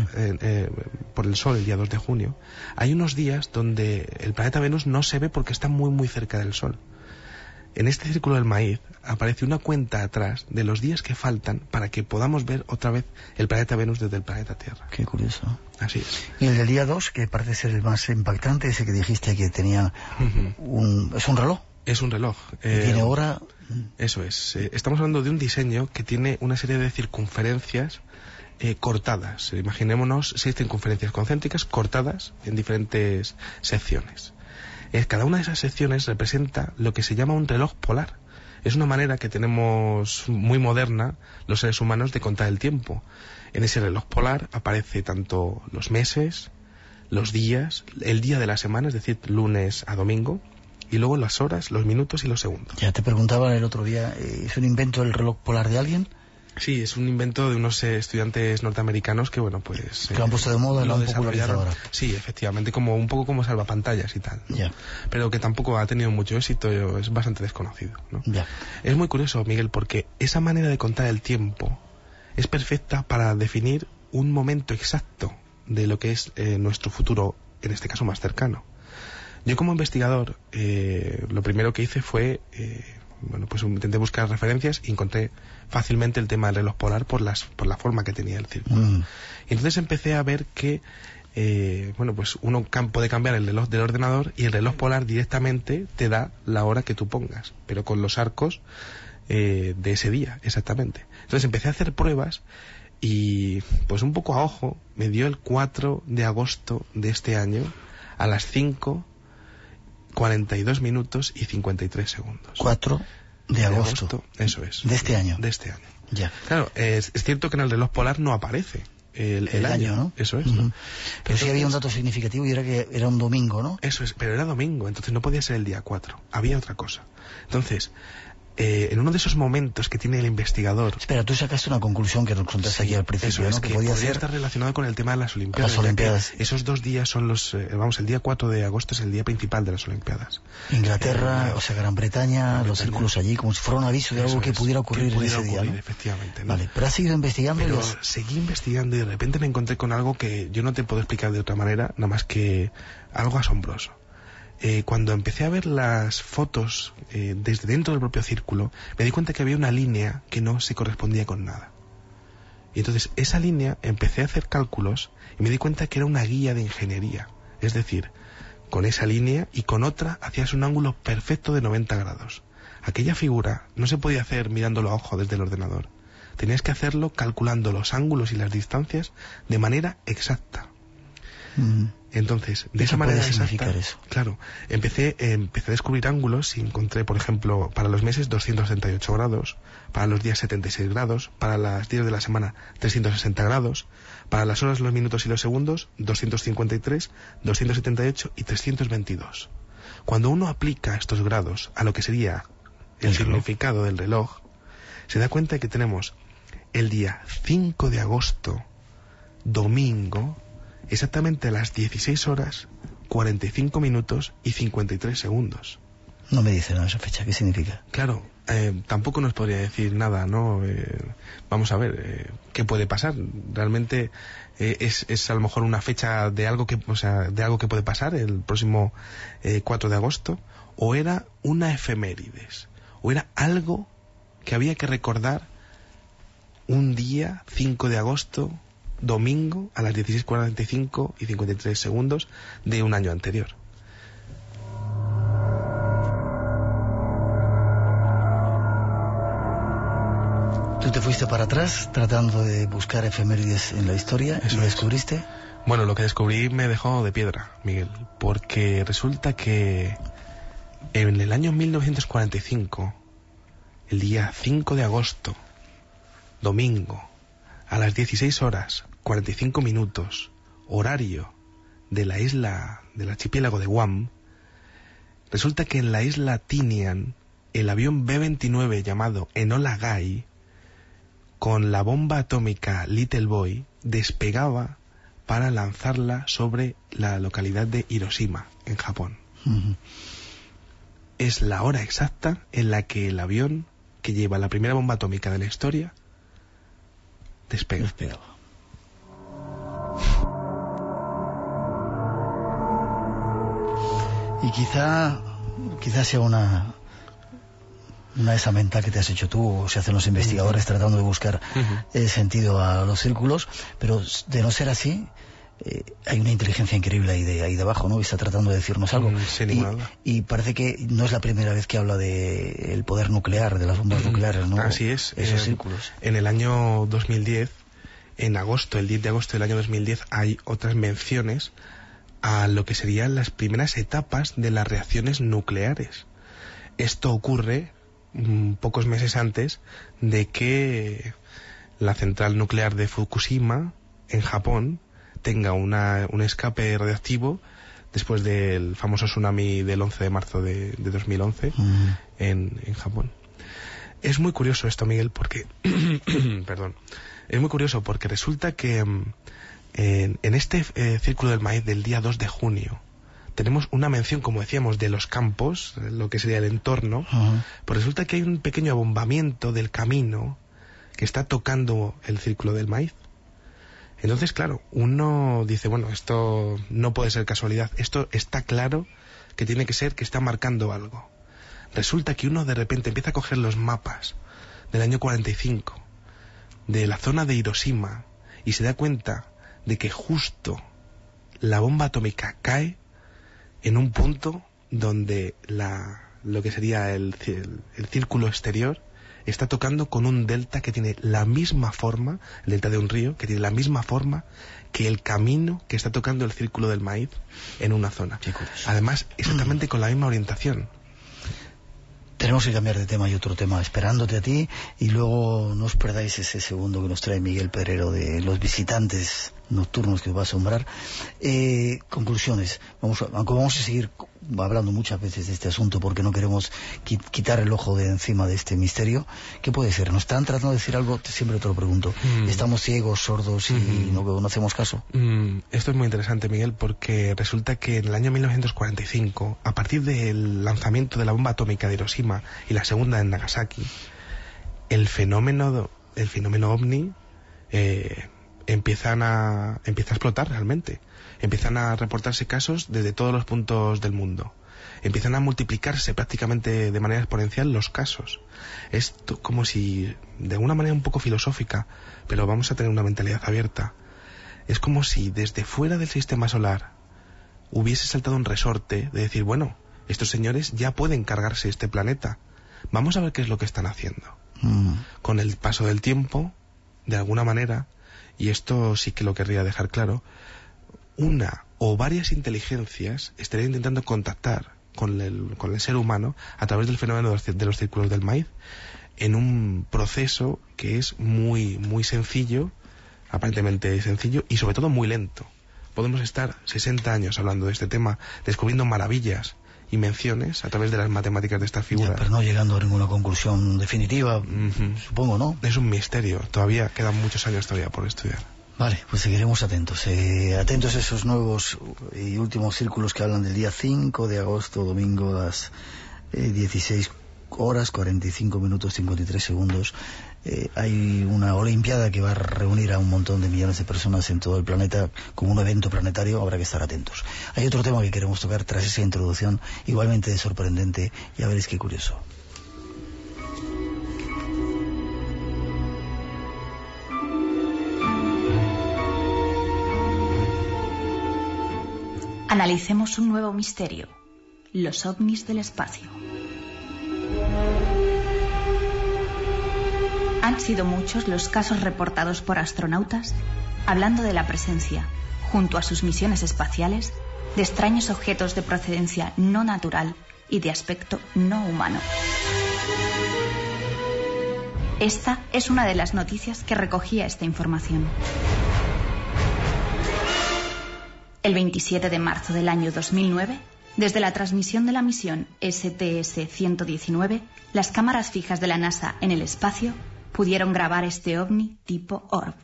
el Sol el día 2 de junio, hay unos días donde el planeta Venus no se ve porque está muy muy cerca del Sol. En este Círculo del Maíz aparece una cuenta atrás de los días que faltan para que podamos ver otra vez el planeta Venus desde el planeta Tierra. Qué curioso. Así es. Y el del día 2, que parece ser el más impactante, ese que dijiste que tenía ¿es un reloj? Es un reloj. ¿Tiene hora? Eso es. Estamos hablando de un diseño que tiene una serie de circunferencias cortadas. Imaginémonos 6 circunferencias concéntricas cortadas en diferentes secciones. Cada una de esas secciones representa lo que se llama un reloj polar. Es una manera que tenemos muy moderna los seres humanos de contar el tiempo. En ese reloj polar aparece tanto los meses, los días, el día de la semana, es decir, lunes a domingo, y luego las horas, los minutos y los segundos. Ya te preguntaba el otro día, ¿es un invento del reloj polar de alguien? Sí, es un invento de unos estudiantes norteamericanos que, bueno, pues... que lo han puesto de moda y lo han popularizado ahora. Sí, efectivamente, un poco como salvapantallas y tal, ¿no? Ya. Pero que tampoco ha tenido mucho éxito, es bastante desconocido, ¿no? Ya. Es muy curioso, Miguel, porque esa manera de contar el tiempo es perfecta para definir un momento exacto de lo que es nuestro futuro, en este caso más cercano. Yo como investigador, lo primero que hice fue... pues intenté buscar referencias y encontré fácilmente el tema del reloj polar por la forma que tenía el círculo. Y entonces empecé a ver que pues uno puede cambiar el reloj del ordenador y el reloj polar directamente te da la hora que tú pongas, pero con los arcos de ese día, exactamente. Entonces empecé a hacer pruebas y pues un poco a ojo me dio el 4 de agosto de este año a las 5:42 minutos y 53 segundos. 4 de agosto. Eso es. De este año. De este año. Ya. Claro, es cierto que en el reloj polar no aparece el año, ¿no? Eso es, ¿no? Pero sí había un dato significativo y era que era un domingo, ¿no? Eso es, pero era domingo, entonces no podía ser el día 4. Había otra cosa. Entonces... en uno de esos momentos que tiene el investigador... Espera, tú sacaste una conclusión que nos contaste aquí al principio, eso es, ¿no? que podría estar relacionado con el tema de las Olimpiadas. Las Olimpiadas. Esos 2 días son el día 4 de agosto es el día principal de las Olimpiadas. Inglaterra, Gran Bretaña, los círculos allí, como si fuera un aviso de algo que pudiera ocurrir en ese día, ¿no? Efectivamente, ¿no? Vale, pero has seguido investigando. Pero seguí investigando y de repente me encontré con algo que yo no te puedo explicar de otra manera, nada más que algo asombroso. Cuando empecé a ver las fotos desde dentro del propio círculo, me di cuenta que había una línea que no se correspondía con nada. Y entonces esa línea empecé a hacer cálculos y me di cuenta que era una guía de ingeniería. Es decir, con esa línea y con otra hacías un ángulo perfecto de 90 grados. Aquella figura no se podía hacer mirándolo a ojo desde el ordenador. Tenías que hacerlo calculando los ángulos y las distancias de manera exacta. Entonces, de esa manera exacta, eso? Claro, empecé a descubrir ángulos y encontré, por ejemplo, para los meses 238 grados, para los días 76 grados, para las días de la semana 360 grados, para las horas, los minutos y los segundos 253, 278 y 322. Cuando uno aplica estos grados a lo que sería el significado del reloj, se da cuenta de que tenemos el día 5 de agosto, domingo, exactamente a las 16 horas, 45 minutos y 53 segundos. No me dice nada esa fecha, ¿qué significa? Claro, tampoco nos podría decir nada, ¿no? Vamos a ver, ¿qué puede pasar? Realmente es a lo mejor una fecha de algo que, de algo que puede pasar el próximo 4 de agosto, o era una efemérides, o era algo que había que recordar un día 5 de agosto, domingo, a las 16:45 y 53 segundos de un año anterior. ¿Tú te fuiste para atrás tratando de buscar efemérides en la historia y descubriste? Bueno, lo que descubrí me dejó de piedra, Miguel, porque resulta que en el año 1945, el día 5 de agosto, domingo, a las 16 horas, 45 minutos, horario de la isla, del archipiélago de Guam, resulta que en la isla Tinian, el avión B-29 llamado Enola Gay, con la bomba atómica Little Boy, despegaba para lanzarla sobre la localidad de Hiroshima, en Japón. Uh-huh. Es la hora exacta en la que el avión que lleva la primera bomba atómica de la historia despegaba. Y quizá sea una esa mental que te has hecho tú, o se hacen los investigadores tratando de buscar sentido a los círculos, pero de no ser así, hay una inteligencia increíble ahí debajo, ¿no? Y está tratando de decirnos algo. Y parece que no es la primera vez que habla de el poder nuclear, de las bombas nucleares, ¿no? Así es. Esos círculos. En el año 2010, en agosto, el 10 de agosto del año 2010, hay otras menciones a lo que serían las primeras etapas de las reacciones nucleares. Esto ocurre pocos meses antes de que la central nuclear de Fukushima, en Japón, tenga un escape radiactivo después del famoso tsunami del 11 de marzo de 2011 en Japón. Es muy curioso esto, Miguel, porque perdón, es muy curioso porque resulta que en este Círculo del Maíz del día 2 de junio tenemos una mención, como decíamos, de los campos, lo que sería el entorno, pues resulta que hay un pequeño abombamiento del camino que está tocando el Círculo del Maíz. Entonces, claro, uno dice, bueno, esto no puede ser casualidad, esto está claro que tiene que ser que está marcando algo. Resulta que uno de repente empieza a coger los mapas del año 45, de la zona de Hiroshima, y se da cuenta de que justo la bomba atómica cae en un punto donde lo que sería el círculo exterior está tocando con un delta que tiene la misma forma, el delta de un río, que tiene la misma forma que el camino que está tocando el Círculo del Maíz en una zona. Además, exactamente con la misma orientación. Tenemos que cambiar de tema y otro tema esperándote a ti, y luego no os perdáis ese segundo que nos trae Miguel Pedrero de los visitantes nocturnos que os va a asombrar. Conclusiones. Aunque vamos a seguir hablando muchas veces de este asunto porque no queremos quitar el ojo de encima de este misterio. ¿Qué puede ser? ¿Nos están tratando de decir algo? Siempre te lo pregunto. ¿Estamos ciegos, sordos y no hacemos caso? Esto es muy interesante, Miguel, porque resulta que en el año 1945, a partir del lanzamiento de la bomba atómica de Hiroshima y la segunda en Nagasaki, el fenómeno ovni empieza a explotar realmente. Empiezan a reportarse casos desde todos los puntos del mundo. Empiezan a multiplicarse prácticamente de manera exponencial los casos. Es como si, de alguna manera un poco filosófica, pero vamos a tener una mentalidad abierta, es como si desde fuera del sistema solar hubiese saltado un resorte de decir, bueno, estos señores ya pueden cargarse este planeta. Vamos a ver qué es lo que están haciendo. Con el paso del tiempo, de alguna manera, y esto sí que lo querría dejar claro, 1 o varias inteligencias estarían intentando contactar con el ser humano a través del fenómeno de los círculos del maíz, en un proceso que es muy, muy sencillo, aparentemente sencillo, y sobre todo muy lento. Podemos estar 60 años hablando de este tema, descubriendo maravillas y menciones a través de las matemáticas de estas figuras. Ya, pero no llegando a ninguna conclusión definitiva, supongo, ¿no? Es un misterio, todavía quedan muchos años todavía por estudiar. Vale, pues seguiremos atentos. Atentos a esos nuevos y últimos círculos que hablan del día 5 de agosto, domingo, a las 16 horas, 45 minutos, 53 segundos. Hay una olimpiada que va a reunir a un montón de millones de personas en todo el planeta como un evento planetario. Habrá que estar atentos. Hay otro tema que queremos tocar tras esa introducción, igualmente sorprendente, ya veréis qué curioso. Analicemos un nuevo misterio: los ovnis del espacio. Han sido muchos los casos reportados por astronautas hablando de la presencia, junto a sus misiones espaciales, de extraños objetos de procedencia no natural y de aspecto no humano. Esta es una de las noticias que recogía esta información. El 27 de marzo del año 2009, desde la transmisión de la misión STS-119, las cámaras fijas de la NASA en el espacio pudieron grabar este ovni tipo Orb.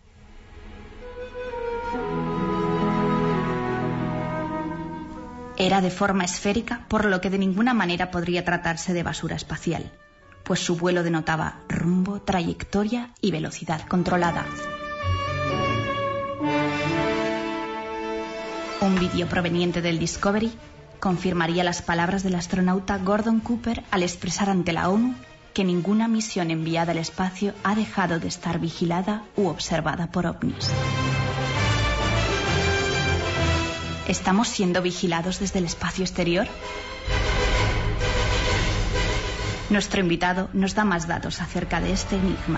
Era de forma esférica, por lo que de ninguna manera podría tratarse de basura espacial, pues su vuelo denotaba rumbo, trayectoria y velocidad controlada. Un vídeo proveniente del Discovery confirmaría las palabras del astronauta Gordon Cooper al expresar ante la ONU que ninguna misión enviada al espacio ha dejado de estar vigilada u observada por ovnis. ¿Estamos siendo vigilados desde el espacio exterior? Nuestro invitado nos da más datos acerca de este enigma.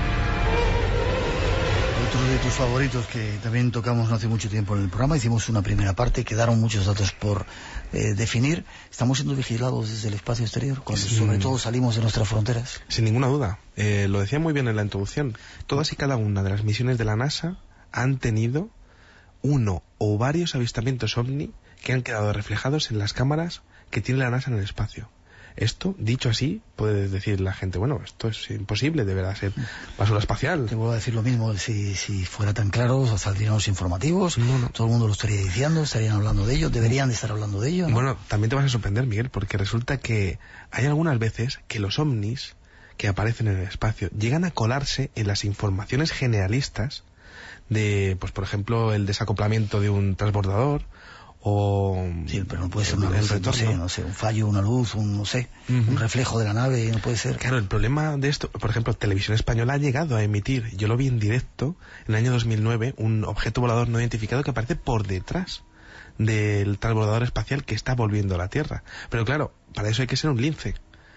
Otro de tus favoritos que también tocamos no hace mucho tiempo en el programa, hicimos una primera parte, quedaron muchos datos por definir. ¿Estamos siendo vigilados desde el espacio exterior, cuando sobre todo salimos de nuestras fronteras? Sin ninguna duda. Lo decía muy bien en la introducción. Todas y cada una de las misiones de la NASA han tenido uno o varios avistamientos ovni que han quedado reflejados en las cámaras que tiene la NASA en el espacio. Esto, dicho así, puede decir la gente, bueno, esto es imposible, deberá ser basura espacial. Te vuelvo a decir lo mismo, si fuera tan claro, saldrían los informativos, no. Todo el mundo lo estaría diciendo, estarían hablando de ello, deberían de estar hablando de ello, ¿no? Bueno, también te vas a sorprender, Miguel, porque resulta que hay algunas veces que los ovnis que aparecen en el espacio llegan a colarse en las informaciones generalistas de, pues por ejemplo, el desacoplamiento de un transbordador, o sí, pero no puede ser una luz, no sé, un fallo, una luz, un reflejo de la nave, no puede ser. Claro, el problema de esto, por ejemplo, Televisión Española ha llegado a emitir, yo lo vi en directo en el año 2009, un objeto volador no identificado que aparece por detrás del transbordador espacial que está volviendo a la Tierra. Pero claro, para eso hay que ser un lince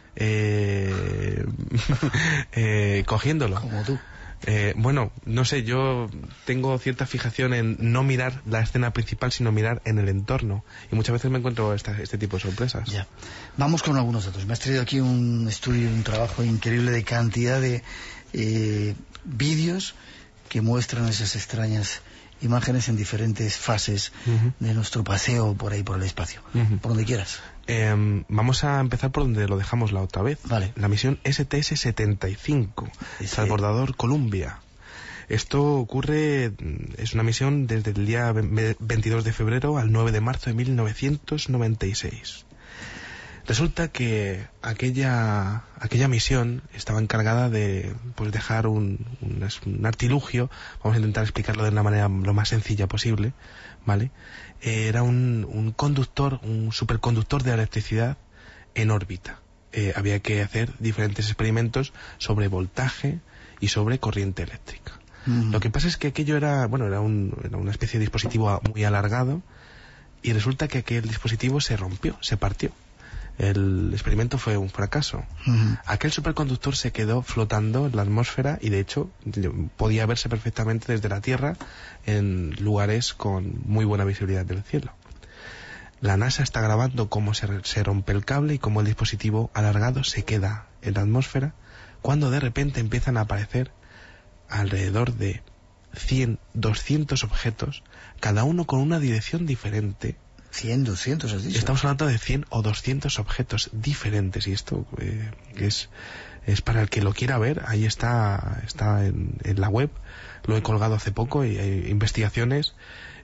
cogiéndolo. Como tú. Bueno, no sé, yo tengo cierta fijación en no mirar la escena principal, sino mirar en el entorno. Y muchas veces me encuentro este tipo de sorpresas. Ya. Vamos con algunos datos. Me has traído aquí un estudio, un trabajo increíble de cantidad de vídeos que muestran esas extrañas imágenes en diferentes fases de nuestro paseo por ahí, por el espacio. Por donde quieras. Vamos a empezar por donde lo dejamos la otra vez. Vale. La misión STS-75, transbordador Columbia. Esto ocurre, es una misión desde el día 22 de febrero al 9 de marzo de 1996. Resulta que aquella misión estaba encargada de pues dejar un artilugio, vamos a intentar explicarlo de una manera lo más sencilla posible, ¿vale? Era un conductor, un superconductor de electricidad en órbita. Había que hacer diferentes experimentos sobre voltaje y sobre corriente eléctrica. Lo que pasa es que aquello era una especie de dispositivo muy alargado, y resulta que aquel dispositivo se rompió, se partió. el experimento fue un fracaso. Aquel superconductor se quedó flotando en la atmósfera y de hecho podía verse perfectamente desde la Tierra en lugares con muy buena visibilidad del cielo. La NASA está grabando cómo se rompe el cable y cómo el dispositivo alargado se queda en la atmósfera, cuando de repente empiezan a aparecer alrededor de 100, 200 objetos, cada uno con una dirección diferente. 100, 200, has dicho. Estamos hablando de 100 o 200 objetos diferentes, y esto es para el que lo quiera ver. Ahí está en la web, lo he colgado hace poco, y hay investigaciones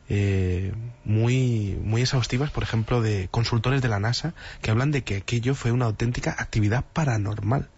muy exhaustivas, por ejemplo, de consultores de la NASA que hablan de que aquello fue una auténtica actividad paranormal.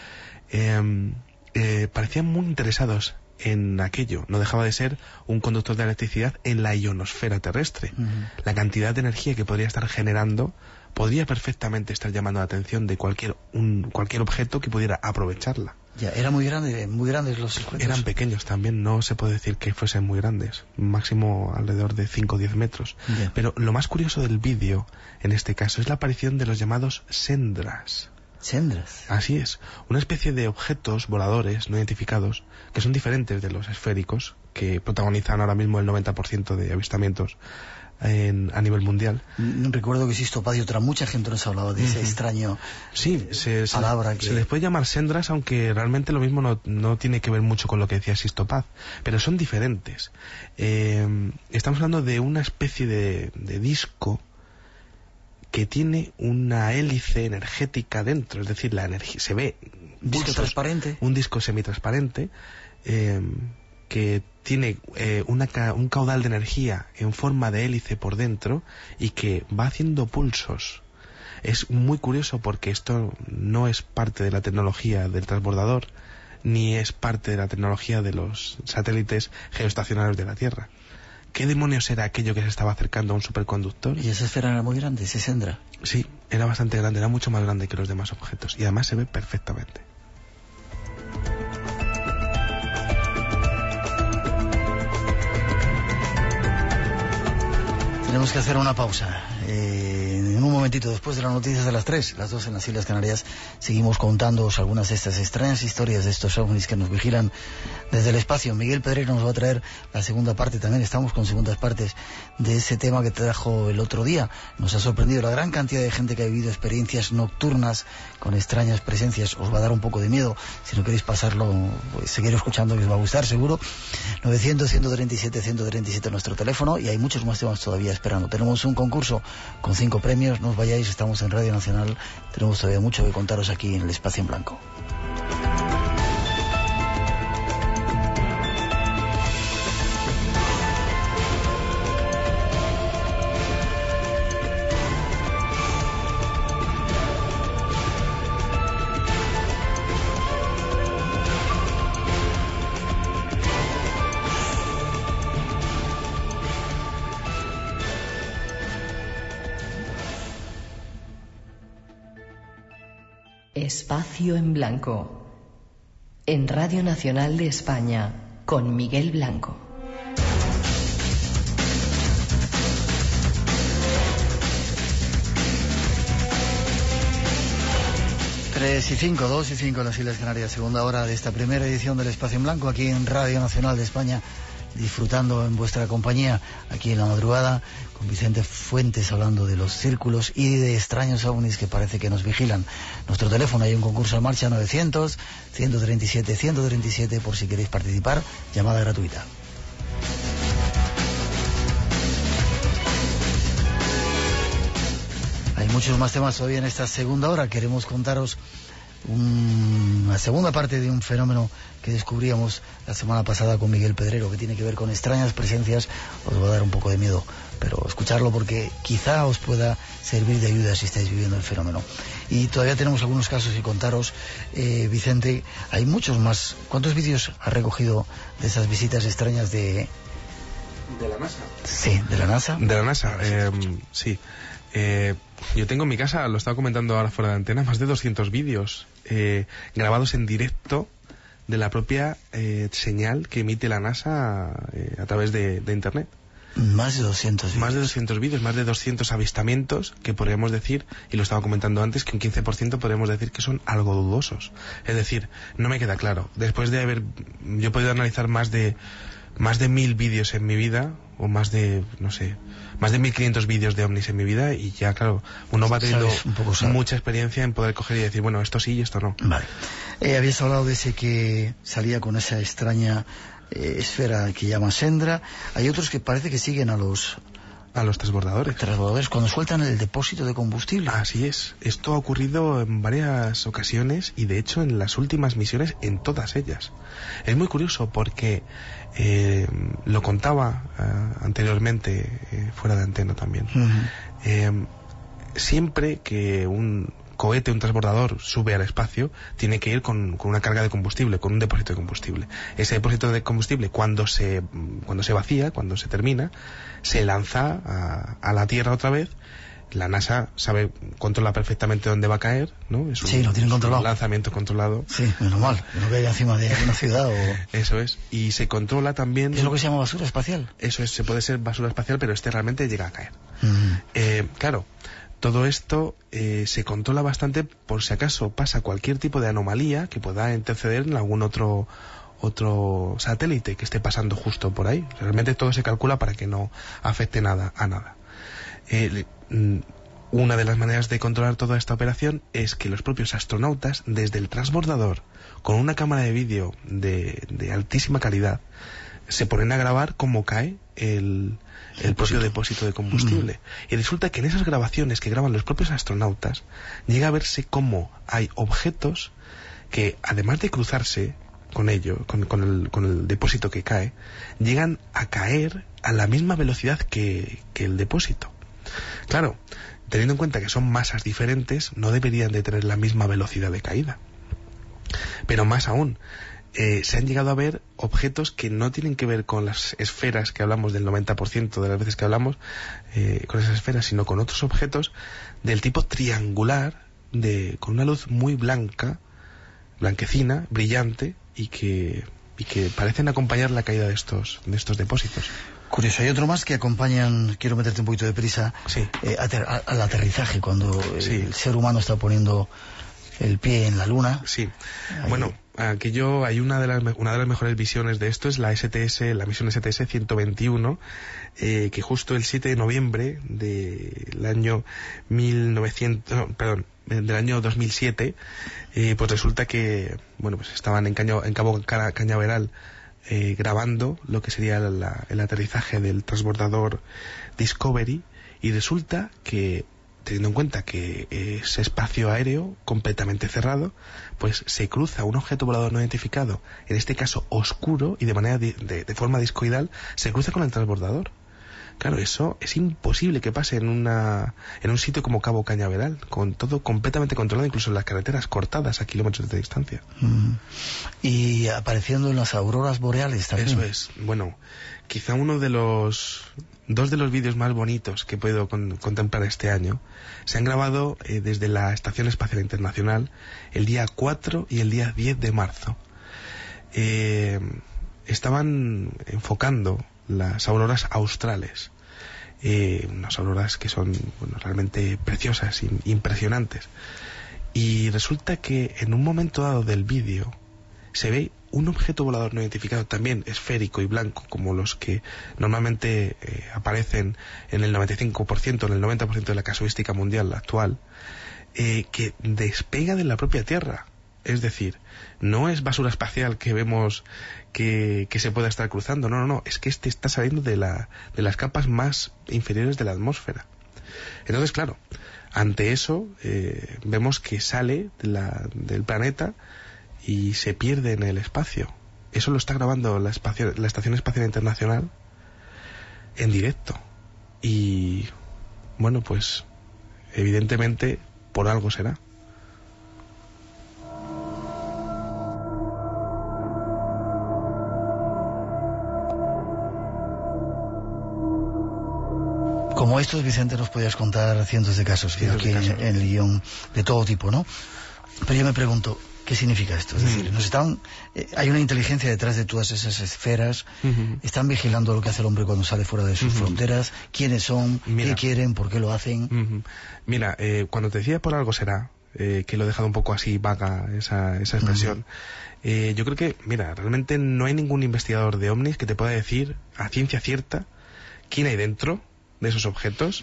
Parecían muy interesados en aquello. No dejaba de ser un conductor de electricidad en la ionosfera terrestre. La cantidad de energía que podría estar generando podría perfectamente estar llamando la atención de cualquier objeto que pudiera aprovecharla. Ya, eran muy grandes los objetos. Eran pequeños también, no se puede decir que fuesen muy grandes, máximo alrededor de 5 o 10 metros. Ya. Pero lo más curioso del vídeo, en este caso, es la aparición de los llamados Sendras. ¿Sendras? Así es, una especie de objetos voladores no identificados que son diferentes de los esféricos, que protagonizan ahora mismo el 90% de avistamientos a nivel mundial. Recuerdo que Sistopadio, otra mucha gente nos ha hablado de ese extraño palabra que... Se les puede llamar Sendras, aunque realmente lo mismo no tiene que ver mucho con lo que decía Sistopaz, pero son diferentes. Estamos hablando de una especie de disco que tiene una hélice energética dentro, es decir, la energía se ve disco transparente, un disco semitransparente que tiene un caudal de energía en forma de hélice por dentro y que va haciendo pulsos. Es muy curioso porque esto no es parte de la tecnología del transbordador ni es parte de la tecnología de los satélites geoestacionarios de la Tierra. ¿Qué demonios era aquello que se estaba acercando a un superconductor? ¿Y esa esfera era muy grande, ese Sendra? Sí, era bastante grande, era mucho más grande que los demás objetos y además se ve perfectamente. Tenemos que hacer una pausa. En un momentito, después de las noticias de las 3, las 2 en las Islas Canarias, seguimos contándoos algunas de estas extrañas historias de estos ovnis que nos vigilan desde el espacio. Miguel Pedrero nos va a traer la segunda parte, también estamos con segundas partes de ese tema que trajo el otro día. Nos ha sorprendido la gran cantidad de gente que ha vivido experiencias nocturnas con extrañas presencias. Os va a dar un poco de miedo, si no queréis pasarlo, pues seguir escuchando, que os va a gustar seguro. 900-137-137 nuestro teléfono, y hay muchos más temas todavía esperando. Tenemos un concurso con 5 premios, no os vayáis, estamos en Radio Nacional, tenemos todavía mucho que contaros aquí en el Espacio en Blanco. Espacio en Blanco, en Radio Nacional de España, con Miguel Blanco. Tres y 5, 2 y 5 en las Islas Canarias, segunda hora de esta primera edición del Espacio en Blanco, aquí en Radio Nacional de España, disfrutando en vuestra compañía, aquí en la madrugada, con Vicente Fuentes hablando de los círculos y de extraños ovnis que parece que nos vigilan. Nuestro teléfono, hay un concurso en marcha, 900-137-137, por si queréis participar, llamada gratuita. Hay muchos más temas todavía en esta segunda hora. Queremos contaros una segunda parte de un fenómeno que descubríamos la semana pasada con Miguel Pedrero, que tiene que ver con extrañas presencias. Os va a dar un poco de miedo, pero escucharlo porque quizá os pueda servir de ayuda si estáis viviendo el fenómeno. Y todavía tenemos algunos casos que contaros, Vicente. Hay muchos más. ¿Cuántos vídeos has recogido de esas visitas extrañas de la NASA? Sí, de la NASA. De la NASA, sí. Yo tengo en mi casa, lo estaba comentando ahora fuera de antena, más de 200 vídeos grabados en directo de la propia señal que emite la NASA a través de Internet. Más de 200 vídeos. Más de 200 vídeos, más de 200 avistamientos que podríamos decir, y lo estaba comentando antes, que un 15% podríamos decir que son algo dudosos. Es decir, no me queda claro. Después de haber... Yo he podido analizar más de 1000 vídeos en mi vida, o más de, no sé, más de 1500 vídeos de ovnis en mi vida, y ya, claro, uno va teniendo mucha experiencia en poder coger y decir, bueno, esto sí y esto no. Vale. Habías hablado de ese que salía con esa extraña esfera que llama Sendra. Hay otros que parece que siguen a los transbordadores. Cuando sueltan el depósito de combustible. Así es. Esto ha ocurrido en varias ocasiones y de hecho en las últimas misiones en todas ellas. Es muy curioso porque lo contaba anteriormente fuera de antena también. Siempre que un cohete, un transbordador sube al espacio, tiene que ir con una carga de combustible, con un depósito de combustible. Ese depósito de combustible, cuando se vacía, cuando se termina, se lanza a la Tierra otra vez. La NASA controla perfectamente dónde va a caer, ¿no? Sí, lo tienen controlado. Un lanzamiento controlado. Sí, menos mal, que no caiga encima de una ciudad o... Eso es. Y se controla también... ¿Es lo que se llama basura espacial? Eso es, se puede ser basura espacial, pero realmente llega a caer. Claro, todo esto se controla bastante por si acaso pasa cualquier tipo de anomalía que pueda interceder en algún otro satélite que esté pasando justo por ahí. Realmente todo se calcula para que no afecte nada a nada. Una de las maneras de controlar toda esta operación es que los propios astronautas, desde el transbordador, con una cámara de vídeo de altísima calidad, se ponen a grabar cómo cae el propio depósito de combustible. Y resulta que en esas grabaciones que graban los propios astronautas, llega a verse cómo hay objetos que, además de cruzarse con ello, con el depósito que cae, llegan a caer a la misma velocidad que el depósito. Claro, teniendo en cuenta que son masas diferentes, no deberían de tener la misma velocidad de caída. Pero más aún, se han llegado a ver objetos que no tienen que ver con las esferas que hablamos del 90% de las veces que hablamos, con esas esferas, sino con otros objetos del tipo triangular, con una luz muy blanquecina, brillante, y que parecen acompañar la caída de estos depósitos. Curioso, hay otro más que acompañan, quiero meterte un poquito de prisa, sí. Al aterrizaje, cuando el ser humano está poniendo el pie en la luna. Sí, bueno, hay una de las mejores visiones de esto es la misión STS 121, que justo el 7 de noviembre del año del año 2007, pues resulta que, bueno, pues estaban en Cabo Cañaveral grabando lo que sería el aterrizaje del transbordador Discovery, y resulta que, teniendo en cuenta que ese espacio aéreo completamente cerrado, pues se cruza un objeto volador no identificado, en este caso oscuro y de manera de forma discoidal, se cruza con el transbordador. Claro, eso es imposible que pase en un sitio como Cabo Cañaveral, con todo completamente controlado, incluso en las carreteras cortadas a kilómetros de distancia. Y apareciendo en las auroras boreales también. Eso es. Bueno, quizá uno de dos de los vídeos más bonitos que he podido contemplar este año se han grabado desde la Estación Espacial Internacional el día 4 y el día 10 de marzo. Estaban enfocando las auroras australes, unas auroras que son, bueno, realmente preciosas, impresionantes, y resulta que en un momento dado del vídeo se ve un objeto volador no identificado, también esférico y blanco, como los que normalmente aparecen en el 95%, en el 90% de la casuística mundial actual, que despega de la propia Tierra. Es decir, no es basura espacial que vemos que se pueda estar cruzando, no, es que está saliendo de las capas más inferiores de la atmósfera. Entonces, claro, ante eso vemos que sale del planeta y se pierde en el espacio. Eso lo está grabando la Estación Espacial Internacional en directo. Y, bueno, pues evidentemente por algo será. Como estos, Vicente, nos podías contar cientos de casos, aquí en el guión, de todo tipo, ¿no? Pero yo me pregunto, ¿Qué significa esto? Es decir, hay una inteligencia detrás de todas esas esferas, están vigilando lo que hace el hombre cuando sale fuera de sus fronteras, quiénes son, qué quieren, por qué lo hacen. Mira, cuando te decía por algo será, que lo he dejado un poco así vaga esa expresión, yo creo que, mira, realmente no hay ningún investigador de ovnis que te pueda decir a ciencia cierta quién hay dentro de esos objetos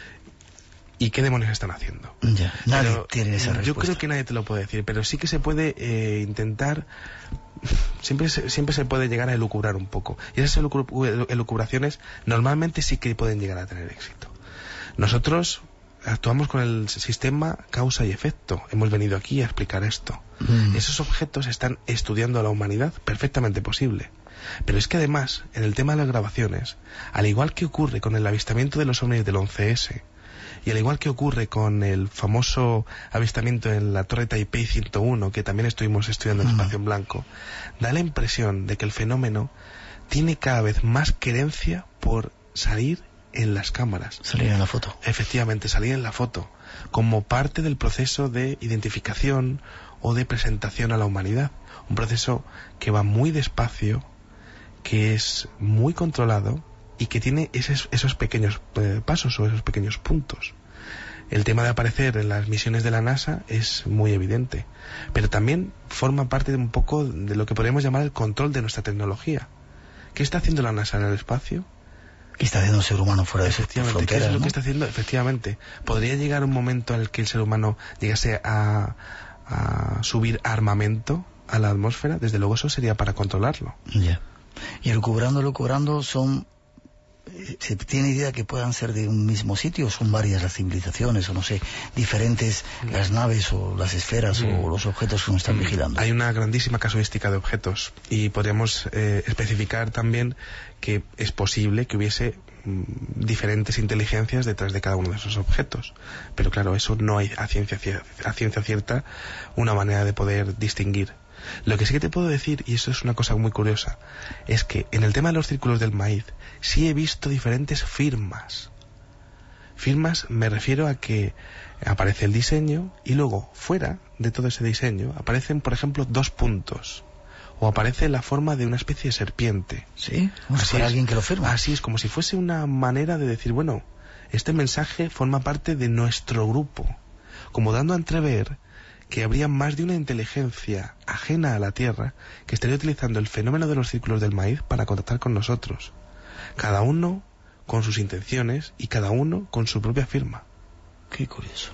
y qué demonios están haciendo. Ya, nadie tiene esa respuesta. Yo creo que nadie te lo puede decir, pero sí que se puede intentar, siempre se puede llegar a elucubrar un poco, y esas elucubraciones normalmente sí que pueden llegar a tener éxito. Nosotros actuamos con el sistema causa y efecto. Hemos venido aquí a explicar esto. Esos objetos están estudiando a la humanidad, perfectamente posible. Pero es que además, en el tema de las grabaciones, al igual que ocurre con el avistamiento de los ovnis del 11S, y al igual que ocurre con el famoso avistamiento en la Torre Taipei 101, que también estuvimos estudiando en Espacio en Blanco, da la impresión de que el fenómeno tiene cada vez más querencia por salir en las cámaras. Salir en la foto. Efectivamente, salir en la foto, como parte del proceso de identificación o de presentación a la humanidad. Un proceso que va muy despacio, que es muy controlado y que tiene esos pequeños pasos o esos pequeños puntos. El tema de aparecer en las misiones de la NASA es muy evidente, pero también forma parte de un poco de lo que podríamos llamar el control de nuestra tecnología. ¿Qué está haciendo la NASA en el espacio? ¿Qué está haciendo el ser humano fuera de sus fronteras? ¿Qué es lo que está haciendo? Efectivamente. ¿Podría llegar un momento en el que el ser humano llegase a subir armamento a la atmósfera? Desde luego eso sería para controlarlo. Ya. Y elucubrando son... ¿Se tiene idea que puedan ser de un mismo sitio? ¿Son varias las civilizaciones o no sé, diferentes las naves o las esferas o los objetos que nos están vigilando? Hay una grandísima casuística de objetos y podríamos especificar también que es posible que hubiese diferentes inteligencias detrás de cada uno de esos objetos. Pero claro, eso no hay a ciencia cierta una manera de poder distinguir. Lo que sí que te puedo decir, y eso es una cosa muy curiosa, es que en el tema de los círculos del maíz sí he visto diferentes firmas. Firmas me refiero a que aparece el diseño y luego fuera de todo ese diseño aparecen, por ejemplo, 2 puntos. O aparece la forma de una especie de serpiente. ¿Sí? Como si fuera alguien que lo firma. Así es, como si fuese una manera de decir, bueno, este mensaje forma parte de nuestro grupo. Como dando a entrever que habría más de una inteligencia ajena a la Tierra que estaría utilizando el fenómeno de los círculos del maíz para contactar con nosotros. Cada uno con sus intenciones y cada uno con su propia firma. Qué curioso.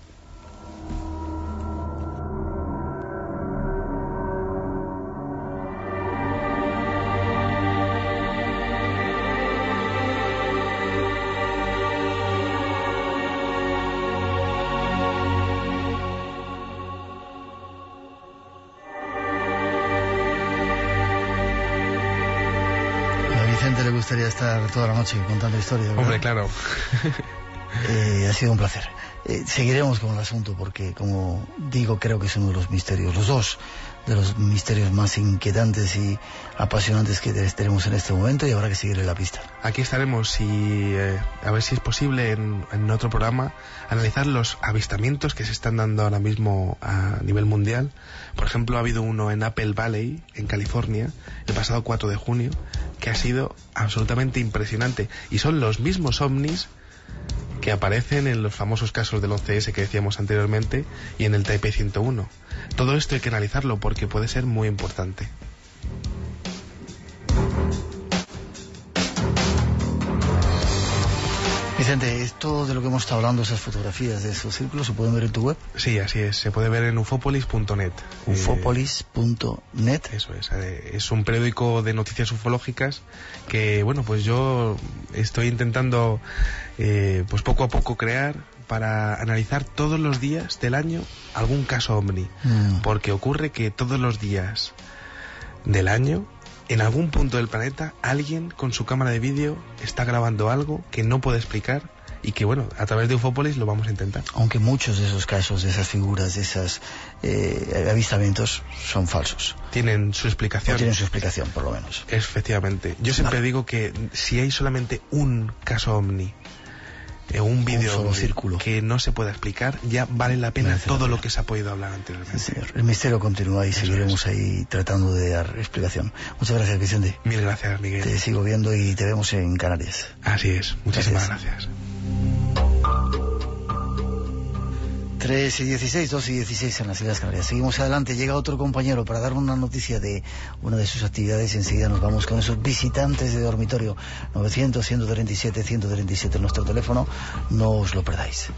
Le gustaría estar toda la noche contando historias, ¿verdad? Hombre, claro. Ha sido un placer. Seguiremos con el asunto porque, como digo, creo que es uno de los misterios, los dos de los misterios más inquietantes y apasionantes que tenemos en este momento, y habrá que seguirle la pista. Aquí estaremos y a ver si es posible en otro programa analizar los avistamientos que se están dando ahora mismo a nivel mundial. Por ejemplo, ha habido uno en Apple Valley, en California, el pasado 4 de junio, que ha sido absolutamente impresionante. Y son los mismos ovnis que aparecen en los famosos casos del 11S que decíamos anteriormente y en el Taipei 101. Todo esto hay que analizarlo porque puede ser muy importante. Vicente, ¿esto de lo que hemos estado hablando, esas fotografías de esos círculos, se pueden ver en tu web? Sí, así es, se puede ver en ufopolis.net. Ufopolis.net. Eso es un periódico de noticias ufológicas que, bueno, pues yo estoy intentando, pues poco a poco crear para analizar todos los días del año algún caso ovni. Porque ocurre que todos los días del año, en algún punto del planeta, alguien con su cámara de vídeo está grabando algo que no puede explicar y que, bueno, a través de Ufópolis lo vamos a intentar. Aunque muchos de esos casos, de esas figuras, de esos avistamientos son falsos. Tienen su explicación. O tienen su explicación, por lo menos. Efectivamente. Yo siempre digo que si hay solamente un caso ovni un vídeo solo círculo que no se puede explicar, ya vale la pena todo lo que se ha podido hablar anteriormente. Sí, señor. El misterio continúa y seguiremos ahí tratando de dar explicación. Muchas gracias, Vicente. Mil gracias, Miguel. Te sigo viendo y te vemos en Canarias. Así es, muchísimas gracias. 3:16, 2:16 en las Islas Canarias. Seguimos adelante, llega otro compañero para dar una noticia de una de sus actividades y enseguida nos vamos con esos visitantes de dormitorio. 900-137-137 nuestro teléfono, no os lo perdáis.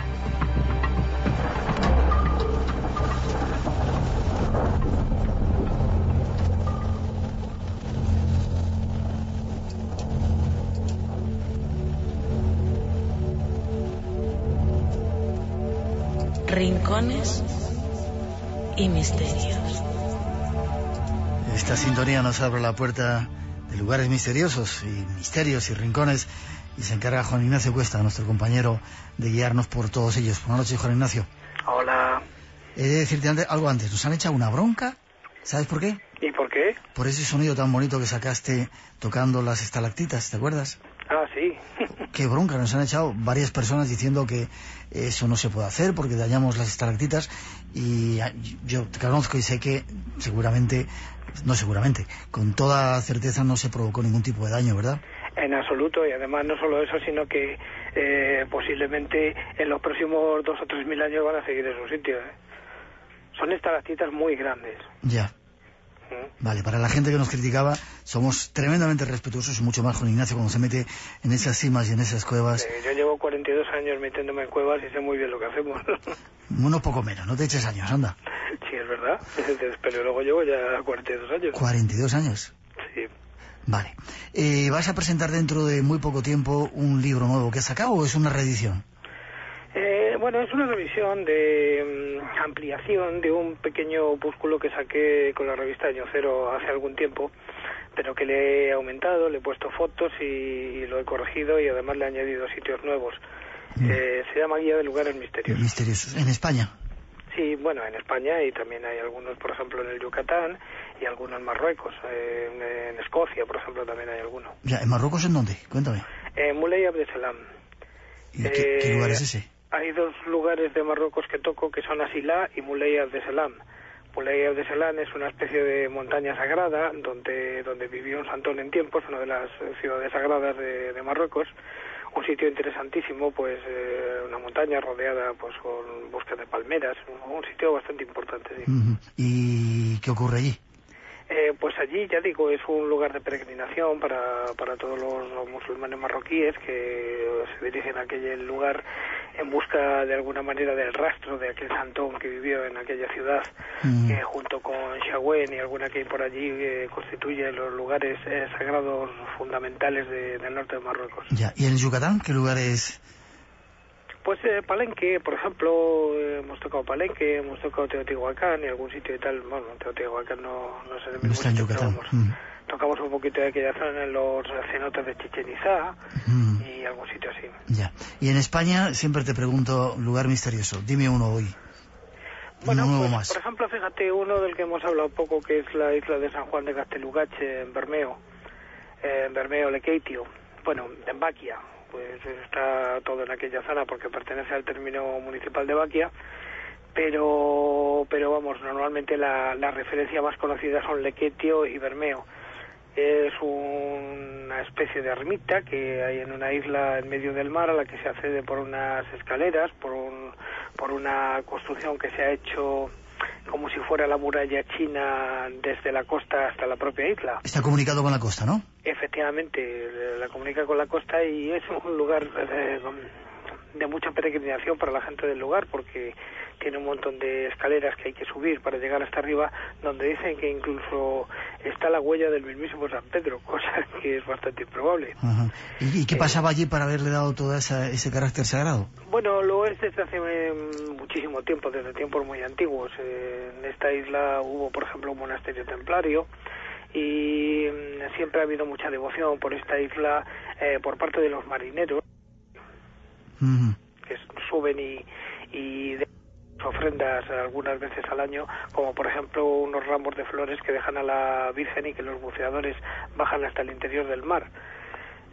Rincones y misterios. Esta sintonía nos abre la puerta de lugares misteriosos y misterios y rincones y se encarga Juan Ignacio Cuesta, nuestro compañero, de guiarnos por todos ellos. Buenas noches, Juan Ignacio. Hola. He de decirte algo antes. Nos han echado una bronca. ¿Sabes por qué? ¿Y por qué? Por ese sonido tan bonito que sacaste tocando las estalactitas, ¿te acuerdas? Ah, sí. Qué bronca, nos han echado varias personas diciendo que eso no se puede hacer porque dañamos las estalactitas y yo te conozco y sé que con toda certeza no se provocó ningún tipo de daño, ¿verdad? En absoluto, y además no solo eso, sino que posiblemente en los próximos 2 o 3 mil años van a seguir en su sitio. Son estalactitas muy grandes. Ya. Vale, para la gente que nos criticaba, somos tremendamente respetuosos y mucho más con Ignacio cuando se mete en esas cimas y en esas cuevas. Yo llevo 42 años metiéndome en cuevas y sé muy bien lo que hacemos. Uno poco menos, no te eches años, anda. Sí, es verdad, pero luego llevo ya 42 años. 42 años. Sí. Vale. ¿Vas a presentar dentro de muy poco tiempo un libro nuevo que has sacado o es una reedición? Bueno, es una revisión de ampliación de un pequeño opúsculo que saqué con la revista Año Cero hace algún tiempo, pero que le he aumentado, le he puesto fotos y lo he corregido y además le he añadido sitios nuevos. Se llama Guía de Lugares Misteriosos. Misteriosos. ¿En España? Sí, bueno, en España y también hay algunos, por ejemplo, en el Yucatán y algunos en Marruecos. En Escocia, por ejemplo, también hay algunos. Ya, ¿en Marruecos en dónde? Cuéntame. En Moulay Abdeslam. ¿Y qué lugar es ese? Hay 2 lugares de Marruecos que toco, que son Asilá y Moulay Abdeslam. Moulay Abdeslam es una especie de montaña sagrada donde vivió un santón en tiempos, una de las ciudades sagradas de Marruecos. Un sitio interesantísimo, pues una montaña rodeada pues con bosques de palmeras, un sitio bastante importante. Sí. ¿Y qué ocurre allí? Pues allí, ya digo, es un lugar de peregrinación para todos los musulmanes marroquíes que se dirigen a aquel lugar en busca de alguna manera del rastro de aquel santón que vivió en aquella ciudad, que junto con Shawén y alguna que hay por allí constituye los lugares sagrados fundamentales del norte de Marruecos. Ya. ¿Y en el Yucatán qué lugares? Pues Palenque, por ejemplo, hemos tocado Palenque, hemos tocado Teotihuacán y algún sitio y tal. Bueno, Teotihuacán no es el mismo está en sitio, Yucatán. Tocamos un poquito de aquella zona en los cenotes de Chichén Itzá y algún sitio así. Ya. Y en España siempre te pregunto, lugar misterioso, dime uno hoy. Bueno, uno pues, más. Por ejemplo, fíjate, uno del que hemos hablado poco, que es la isla de San Juan de Castelugache, en Bermeo Lekeitio, bueno, en Baquia. Pues está todo en aquella zona porque pertenece al término municipal de Baquia, pero vamos, normalmente la referencia más conocida son Lekeitio y Bermeo. Es una especie de ermita que hay en una isla en medio del mar a la que se accede por unas escaleras, por una construcción que se ha hecho como si fuera la muralla china desde la costa hasta la propia isla. Está comunicado con la costa, ¿no? Efectivamente, la comunica con la costa y es un lugar de mucha peregrinación para la gente del lugar porque tiene un montón de escaleras que hay que subir para llegar hasta arriba, donde dicen que incluso está la huella del mismísimo San Pedro, cosa que es bastante improbable. Ajá. ¿Y qué pasaba allí para haberle dado todo ese carácter sagrado? Bueno, lo es desde hace muchísimo tiempo, desde tiempos muy antiguos. En esta isla hubo, por ejemplo, un monasterio templario y siempre ha habido mucha devoción por esta isla por parte de los marineros, que suben y ofrendas algunas veces al año, como por ejemplo unos ramos de flores que dejan a la Virgen y que los buceadores bajan hasta el interior del mar.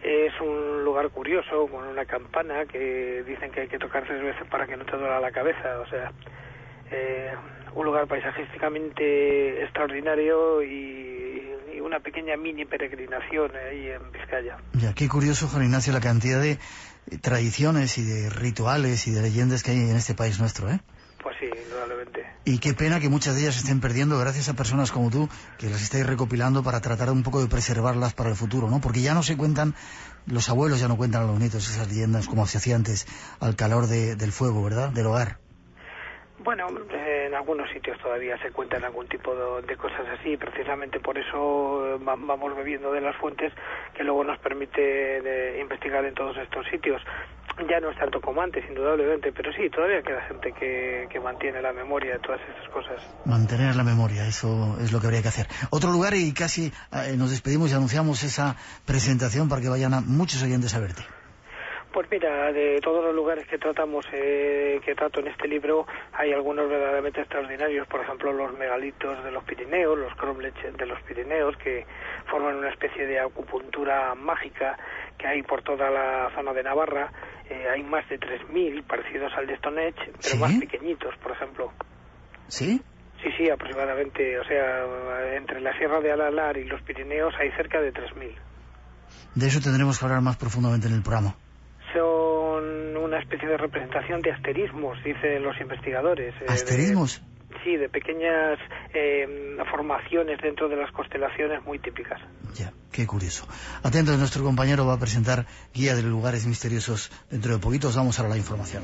Es un lugar curioso, con una campana que dicen que hay que tocar 3 veces para que no te duela la cabeza. O sea, un lugar paisajísticamente extraordinario y una pequeña mini peregrinación ahí en Vizcaya. Ya, qué curioso, Juan Ignacio, la cantidad de tradiciones y de rituales y de leyendas que hay en este país nuestro, ¿eh? Pues sí, indudablemente. Y qué pena que muchas de ellas se estén perdiendo gracias a personas como tú, que las estáis recopilando para tratar un poco de preservarlas para el futuro, ¿no? Porque ya no se cuentan, los abuelos ya no cuentan a los nietos esas leyendas como se hacía antes, al calor del fuego, ¿verdad?, del hogar. Bueno, en algunos sitios todavía se cuentan algún tipo de cosas así, precisamente por eso vamos bebiendo de las fuentes que luego nos permite investigar en todos estos sitios. Ya no es tanto como antes, indudablemente, pero sí, todavía queda gente que mantiene la memoria de todas estas cosas. Mantener la memoria, eso es lo que habría que hacer. Otro lugar, y casi nos despedimos y anunciamos esa presentación para que vayan a muchos oyentes a verte. Pues mira, de todos los lugares que trato en este libro, hay algunos verdaderamente extraordinarios. Por ejemplo, los megalitos de los Pirineos, los cromlechs de los Pirineos, que forman una especie de acupuntura mágica que hay por toda la zona de Navarra. Hay más de 3.000 parecidos al de Stonehenge, pero ¿sí?, más pequeñitos, por ejemplo. ¿Sí? Sí, aproximadamente. O sea, entre la Sierra de Alalar y los Pirineos hay cerca de 3.000. De eso tendremos que hablar más profundamente en el programa. Son una especie de representación de asterismos, dicen los investigadores. ¿Asterismos? Sí, de pequeñas formaciones dentro de las constelaciones muy típicas. Ya, qué curioso. Atentos, nuestro compañero va a presentar Guía de los Lugares Misteriosos dentro de poquitos. Vamos ahora a la información.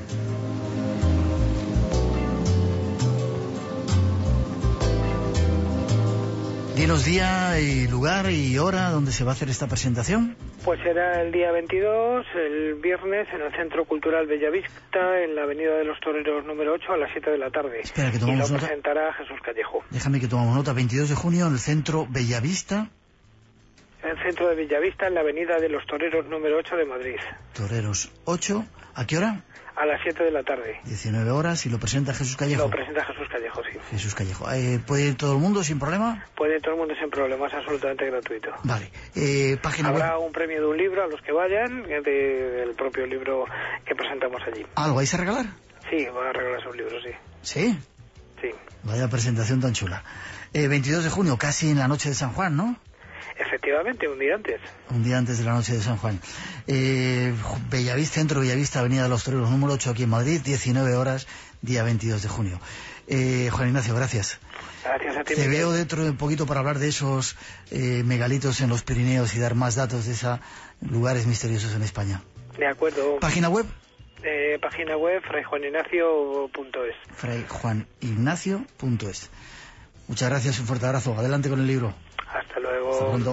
Dinos día y lugar y hora donde se va a hacer esta presentación. Pues será el día 22, el viernes, en el Centro Cultural Bellavista, en la Avenida de los Toreros número 8, a las 7 de la tarde. Espera, que tomamos nota. Y lo presentará Jesús Callejo. Déjame que tomamos nota. 22 de junio en el Centro Bellavista. En el Centro de Bellavista, en la Avenida de los Toreros número 8 de Madrid. Toreros 8, ¿a qué hora? A las 7 de la tarde. 19 horas, y lo presenta Jesús Callejo. Lo presenta Jesús Callejo, sí. Jesús Callejo. ¿Puede ir todo el mundo sin problema? Puede ir todo el mundo sin problema, es absolutamente gratuito. Vale. Página web. Habrá un premio de un libro a los que vayan, del propio libro que presentamos allí. ¿Algo vais a regalar? Sí, van a regalarse un libro, sí. ¿Sí? Sí. Vaya presentación tan chula. 22 de junio, casi en la noche de San Juan, ¿no? Efectivamente, un día antes. Un día antes de la noche de San Juan. Bellavista, Centro Bellavista, Avenida de los Toreros número 8, aquí en Madrid, 19 horas, día 22 de junio. Juan Ignacio, gracias. Gracias a ti. Te veo dentro de un poquito para hablar de esos megalitos en los Pirineos y dar más datos de esos lugares misteriosos en España. De acuerdo. ¿Página web? Página web, frayjuanignacio.es. frayjuanignacio.es. Muchas gracias, un fuerte abrazo. Adelante con el libro. Hasta luego. Hasta pronto.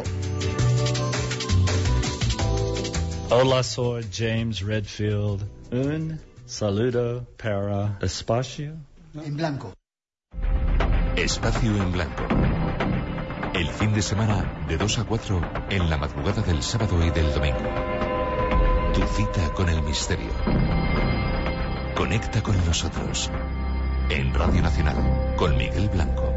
Hola, soy James Redfield. Un saludo para Espacio en Blanco. Espacio en Blanco. El fin de semana de 2 a 4 en la madrugada del sábado y del domingo. Tu cita con el misterio. Conecta con nosotros. En Radio Nacional, con Miguel Blanco.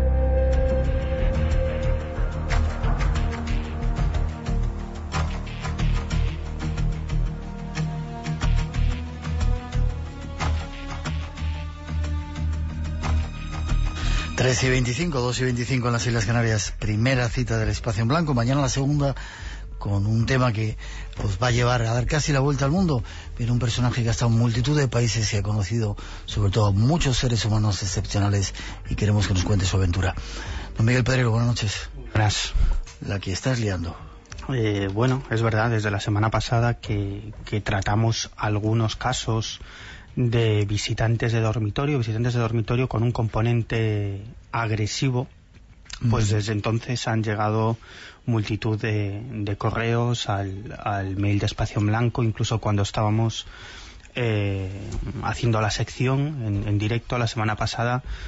y 2:25 en las Islas Canarias. Primera cita del Espacio en Blanco. Mañana la segunda, con un tema que os va a llevar a dar casi la vuelta al mundo. Viene un personaje que ha estado en multitud de países y ha conocido sobre todo a muchos seres humanos excepcionales, y queremos que nos cuente su aventura. Don Miguel Pedrero, buenas noches. Buenas. La que estás liando. Bueno, es verdad, desde la semana pasada que tratamos algunos casos de visitantes de dormitorio con un componente agresivo. Pues desde entonces han llegado multitud de correos al mail de Espacio en Blanco. Incluso cuando estábamos haciendo la sección en directo la semana pasada,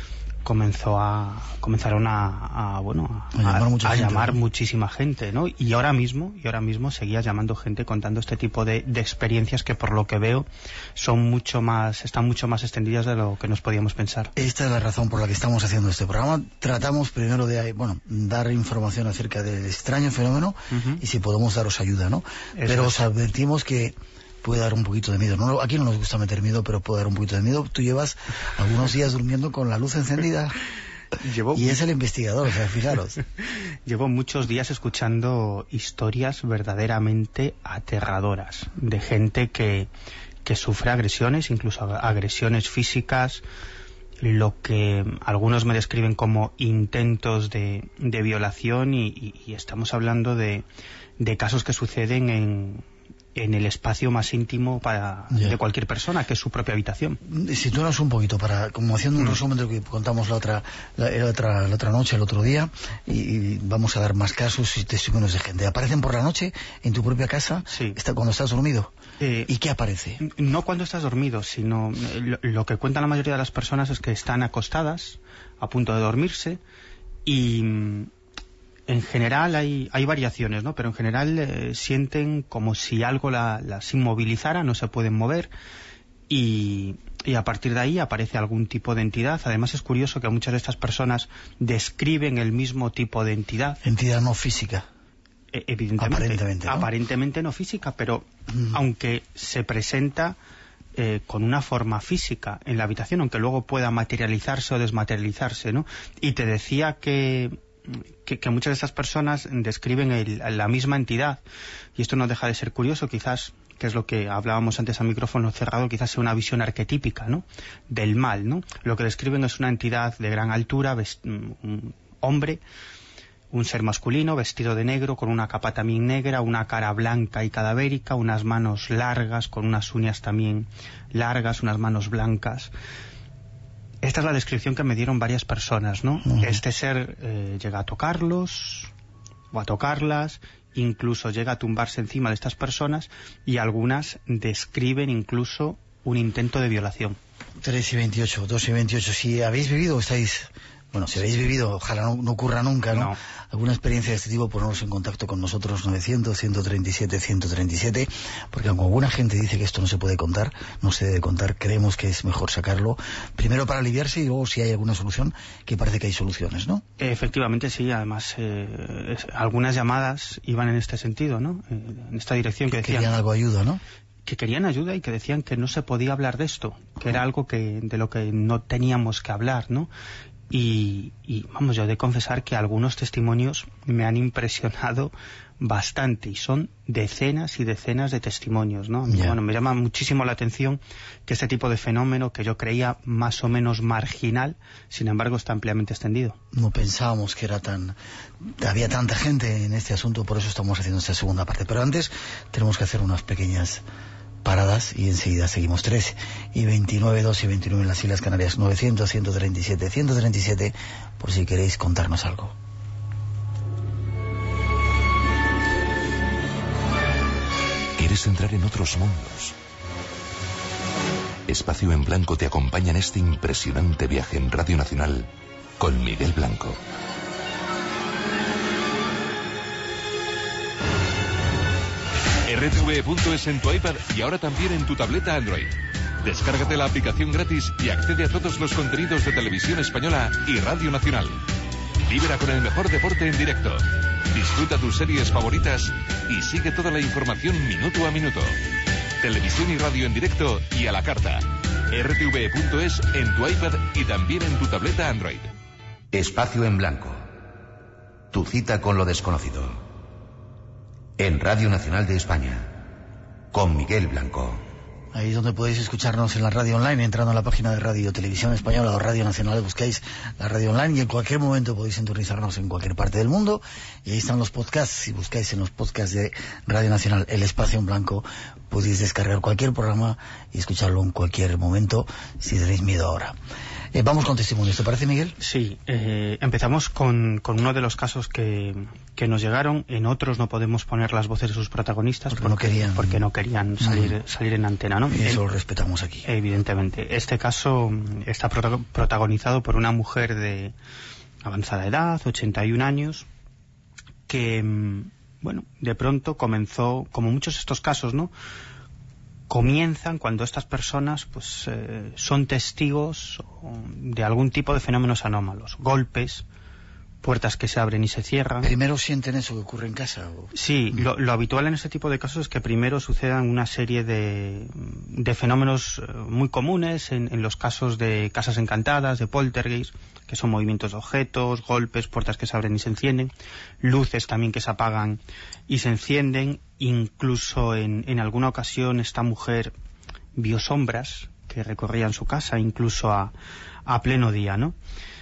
comenzaron a llamar muchísima gente, ¿no? Y ahora mismo seguía llamando gente contando este tipo de experiencias que, por lo que veo, están mucho más extendidas de lo que nos podíamos pensar. Esta es la razón por la que estamos haciendo este programa. Tratamos primero de dar información acerca del extraño fenómeno y si podemos daros ayuda, ¿no? Pero os advertimos que puede dar un poquito de miedo. No, aquí no nos gusta meter miedo, pero puede dar un poquito de miedo. Tú llevas algunos días durmiendo con la luz encendida. Y es el investigador, o sea, fijaros. Llevo muchos días escuchando historias verdaderamente aterradoras de gente que sufre agresiones, incluso agresiones físicas, lo que algunos me describen como intentos de violación, y estamos hablando de casos que suceden en el espacio más íntimo de cualquier persona, que es su propia habitación. Sitúanos un poquito, como haciendo un resumen de lo que contamos la otra noche, el otro día, y vamos a dar más casos y testimonios de gente. ¿Aparecen por la noche en tu propia casa? Sí. Cuando estás dormido. ¿Y qué aparece? No cuando estás dormido, sino lo que cuentan la mayoría de las personas es que están acostadas, a punto de dormirse, y en general hay variaciones, ¿no? Pero en general sienten como si algo las inmovilizara, no se pueden mover, y a partir de ahí aparece algún tipo de entidad. Además es curioso que muchas de estas personas describen el mismo tipo de entidad. Entidad no física. Evidentemente. Aparentemente no física, pero aunque se presenta con una forma física en la habitación, aunque luego pueda materializarse o desmaterializarse, ¿no? Y te decía que muchas de estas personas describen la misma entidad, y esto no deja de ser curioso, quizás, que es lo que hablábamos antes a micrófono cerrado, quizás sea una visión arquetípica, ¿no?, del mal, ¿no? Lo que describen es una entidad de gran altura, un hombre, un ser masculino vestido de negro, con una capa también negra, una cara blanca y cadavérica, unas manos largas, con unas uñas también largas, unas manos blancas. Esta es la descripción que me dieron varias personas, ¿no? Este ser llega a tocarlos o a tocarlas, incluso llega a tumbarse encima de estas personas, y algunas describen incluso un intento de violación. 3 y 28, 2 y 28. Si habéis vivido o estáis... Bueno, si habéis vivido, ojalá no ocurra nunca, ¿no? Alguna experiencia de este tipo, ponernos en contacto con nosotros, 900-137-137, porque aunque alguna gente dice que esto no se puede contar, no se debe contar, creemos que es mejor sacarlo, primero para aliviarse y luego si hay alguna solución, que parece que hay soluciones, ¿no? Efectivamente, sí, además algunas llamadas iban en este sentido, ¿no? En esta dirección, que decían... Querían algo de ayuda, ¿no? Que querían ayuda y que decían que no se podía hablar de esto, que era algo de lo que no teníamos que hablar, ¿no? Y vamos, yo he de confesar que algunos testimonios me han impresionado bastante, y son decenas y decenas de testimonios, ¿no? Bueno, me llama muchísimo la atención que este tipo de fenómeno, que yo creía más o menos marginal, sin embargo está ampliamente extendido. No pensábamos que había tanta gente en este asunto, por eso estamos haciendo esta segunda parte. Pero antes tenemos que hacer unas pequeñas paradas y enseguida seguimos. 3 y 29, 2 y 29 en las Islas Canarias, 900-137-137, por si queréis contarnos algo. ¿Quieres entrar en otros mundos? Espacio en Blanco te acompaña en este impresionante viaje en Radio Nacional con Miguel Blanco. RTV.es en tu iPad y ahora también en tu tableta Android. Descárgate la aplicación gratis y accede a todos los contenidos de Televisión Española y Radio Nacional. Vibra con el mejor deporte en directo. Disfruta tus series favoritas y sigue toda la información minuto a minuto. Televisión y radio en directo y a la carta. RTV.es en tu iPad y también en tu tableta Android. Espacio en Blanco. Tu cita con lo desconocido. En Radio Nacional de España, con Miguel Blanco. Ahí es donde podéis escucharnos en la radio online, entrando a la página de Radio Televisión Española o Radio Nacional, buscáis la radio online y en cualquier momento podéis sintonizarnos en cualquier parte del mundo. Y ahí están los podcasts. Si buscáis en los podcasts de Radio Nacional el Espacio en Blanco, podéis descargar cualquier programa y escucharlo en cualquier momento, si tenéis miedo ahora. Vamos con testimonios, ¿te parece, Miguel? Sí, empezamos con uno de los casos que nos llegaron. En otros no podemos poner las voces de sus protagonistas porque no querían salir en antena, ¿no? Y eso lo respetamos aquí. Evidentemente. Este caso está protagonizado por una mujer de avanzada edad, 81 años, que, bueno, de pronto comenzó, como muchos de estos casos, ¿no?, comienzan cuando estas personas pues son testigos de algún tipo de fenómenos anómalos, golpes, puertas que se abren y se cierran. ¿Primero sienten eso que ocurre en casa? Sí, lo habitual en este tipo de casos es que primero sucedan una serie de fenómenos muy comunes en los casos de casas encantadas, de poltergeist, que son movimientos de objetos, golpes, puertas que se abren y se encienden, luces también que se apagan y se encienden. Incluso en alguna ocasión esta mujer vio sombras que recorrían su casa, incluso a pleno día, ¿no?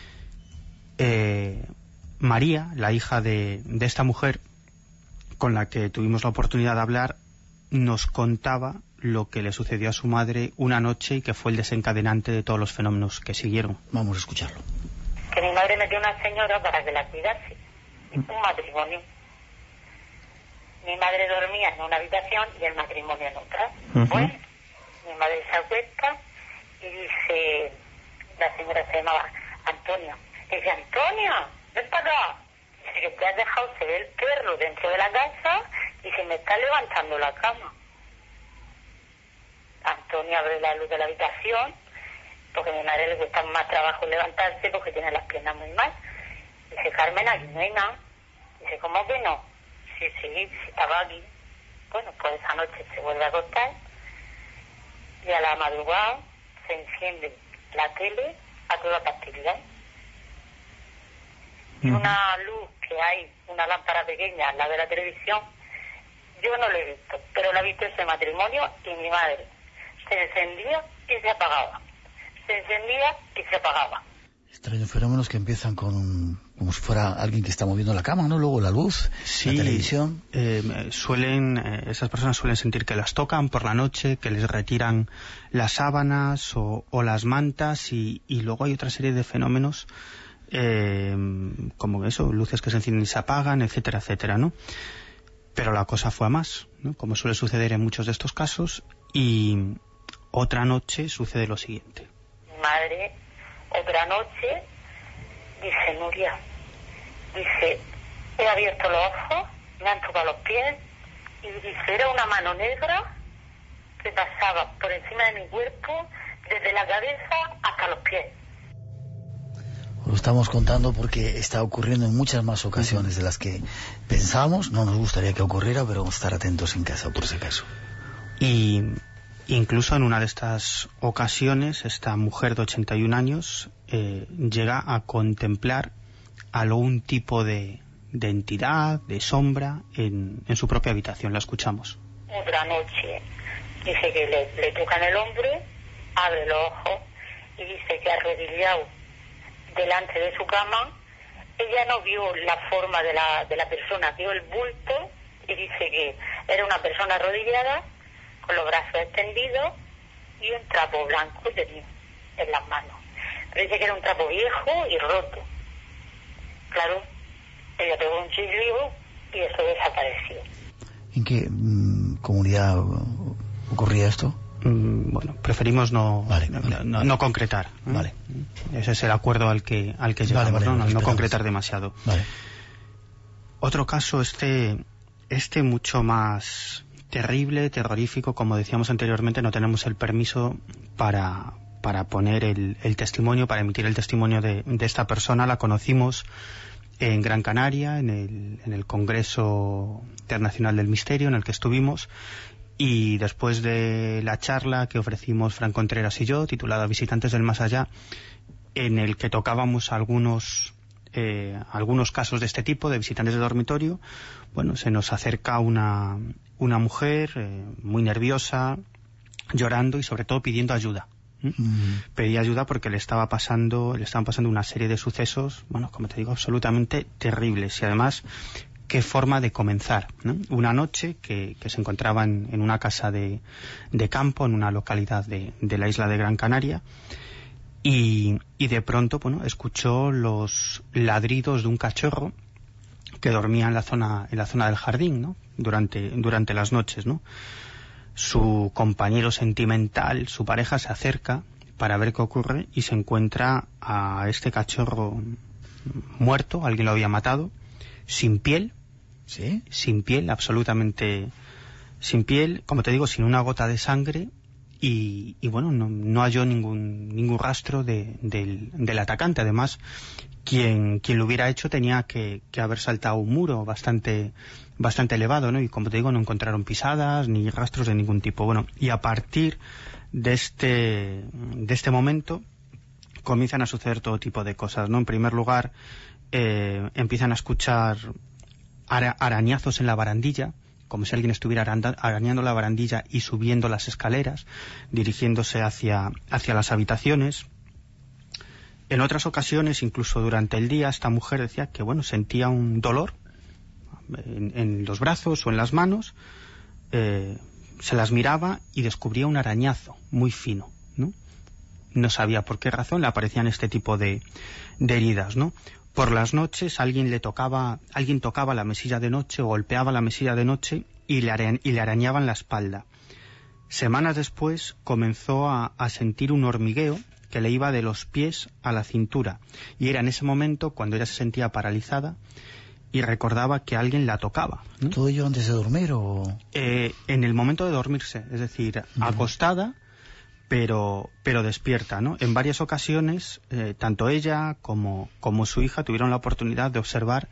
María, la hija de esta mujer, con la que tuvimos la oportunidad de hablar, nos contaba lo que le sucedió a su madre una noche y que fue el desencadenante de todos los fenómenos que siguieron. Vamos a escucharlo. Que mi madre metió a una señora para que la cuidase. Un matrimonio. Mi madre dormía en una habitación y el matrimonio en otra. Bueno, mi madre se acuesta y dice, la señora se llamaba Antonia. Dice, Antonia, ven para acá. Dice que te has dejado, se ve el perro dentro de la casa y se me está levantando la cama. Antonia abre la luz de la habitación, porque a mi madre le cuesta más trabajo levantarse porque tiene las piernas muy mal. Dice, Carmen, aquí no hay nada. Dice, ¿cómo que no? Sí, estaba aquí. Bueno, pues esa noche se vuelve a acostar y a la madrugada se enciende la tele a toda pastilla. Y una luz que hay, una lámpara pequeña al lado de la televisión, yo no lo he visto, pero la ha visto ese matrimonio y mi madre. Se encendía y se apagaba. Se encendía y se apagaba. Extraños fenómenos que empiezan como si fuera alguien que está moviendo la cama, ¿no? Luego la luz, la televisión. Esas personas suelen sentir que las tocan por la noche, que les retiran las sábanas o las mantas, y luego hay otra serie de fenómenos como eso, luces que se encienden y se apagan, etcétera, etcétera, ¿no? Pero la cosa fue a más, ¿no?, como suele suceder en muchos de estos casos, y otra noche sucede lo siguiente. Mi madre, otra noche, dice, Nuria, dice, he abierto los ojos, me han tocado los pies, y dice, era una mano negra que pasaba por encima de mi cuerpo, desde la cabeza hasta los pies. Lo estamos contando porque está ocurriendo en muchas más ocasiones de las que pensamos. No nos gustaría que ocurriera, pero vamos a estar atentos en casa por ese caso. Y incluso en una de estas ocasiones, esta mujer de 81 años llega a contemplar algún tipo de entidad, de sombra, en su propia habitación. La escuchamos. Otra noche dice que le tocan el hombro, abre los ojos y dice que arrodillado delante de su cama, ella no vio la forma de la persona, vio el bulto, y dice que era una persona arrodillada con los brazos extendidos y un trapo blanco tenía en las manos. Pero dice que era un trapo viejo y roto. Claro, ella pegó un chillido y eso desapareció. ¿En qué comunidad ocurría esto? Bueno, preferimos no concretar. Vale. Ese es el acuerdo al que llegamos, no concretar demasiado. Vale. Otro caso, este mucho más terrible, terrorífico. Como decíamos anteriormente, no tenemos el permiso para poner el testimonio, para emitir el testimonio de esta persona. La conocimos en Gran Canaria, en el Congreso Internacional del Misterio, en el que estuvimos. Y después de la charla que ofrecimos Fran Contreras y yo, titulada Visitantes del Más Allá, en el que tocábamos algunos casos de este tipo, de visitantes de dormitorio, bueno, se nos acerca una mujer muy nerviosa, llorando y sobre todo pidiendo ayuda. Pedía ayuda porque le estaban pasando una serie de sucesos, bueno, como te digo, absolutamente terribles. Y además, qué forma de comenzar, ¿no? Una noche que se encontraban en una casa de campo, en una localidad de la isla de Gran Canaria, y de pronto, bueno, escuchó los ladridos de un cachorro que dormía en la zona del jardín, ¿no? Durante las noches, ¿no? Su compañero sentimental, su pareja, se acerca para ver qué ocurre y se encuentra a este cachorro muerto, alguien lo había matado, sin piel, ¿sí? Sin piel, absolutamente sin piel, como te digo, sin una gota de sangre, y bueno, no halló ningún rastro del atacante. Además, quien lo hubiera hecho tenía que haber saltado un muro bastante elevado, ¿no? Y como te digo, no encontraron pisadas ni rastros de ningún tipo. Bueno, y a partir de este momento comienzan a suceder todo tipo de cosas, ¿no? En primer lugar, empiezan a escuchar arañazos en la barandilla, como si alguien estuviera arañando la barandilla y subiendo las escaleras, dirigiéndose hacia las habitaciones. En otras ocasiones, incluso durante el día, esta mujer decía que, bueno, sentía un dolor en los brazos o en las manos, se las miraba y descubría un arañazo muy fino, ¿no? No sabía por qué razón le aparecían este tipo de heridas, ¿no? Por las noches alguien tocaba la mesilla de noche o golpeaba la mesilla de noche y le arañaban la espalda. Semanas después comenzó a sentir un hormigueo que le iba de los pies a la cintura, y era en ese momento cuando ella se sentía paralizada y recordaba que alguien la tocaba, ¿no? ¿Todo ello antes de dormir o...? En el momento de dormirse, es decir, acostada, pero despierta, ¿no? En varias ocasiones, tanto ella como su hija tuvieron la oportunidad de observar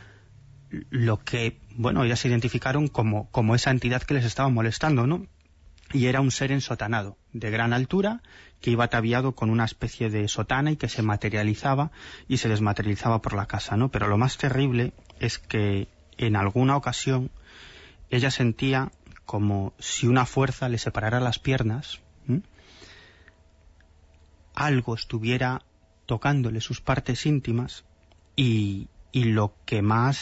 lo que, bueno, ellas identificaron como esa entidad que les estaba molestando, ¿no? Y era un ser ensotanado, de gran altura, que iba ataviado con una especie de sotana y que se materializaba y se desmaterializaba por la casa, ¿no? Pero lo más terrible es que en alguna ocasión ella sentía como si una fuerza le separara las piernas, algo estuviera tocándole sus partes íntimas, y lo que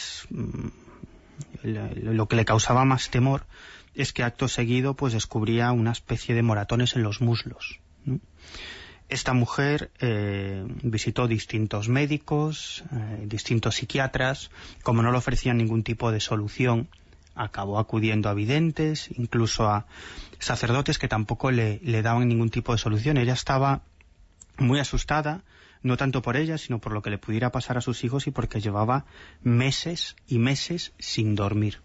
le causaba más temor es que acto seguido pues descubría una especie de moratones en los muslos, ¿no? Esta mujer visitó distintos médicos, distintos psiquiatras. Como no le ofrecían ningún tipo de solución, acabó acudiendo a videntes, incluso a sacerdotes que tampoco le daban ningún tipo de solución. Ella estaba muy asustada, no tanto por ella, sino por lo que le pudiera pasar a sus hijos y porque llevaba meses y meses sin dormir.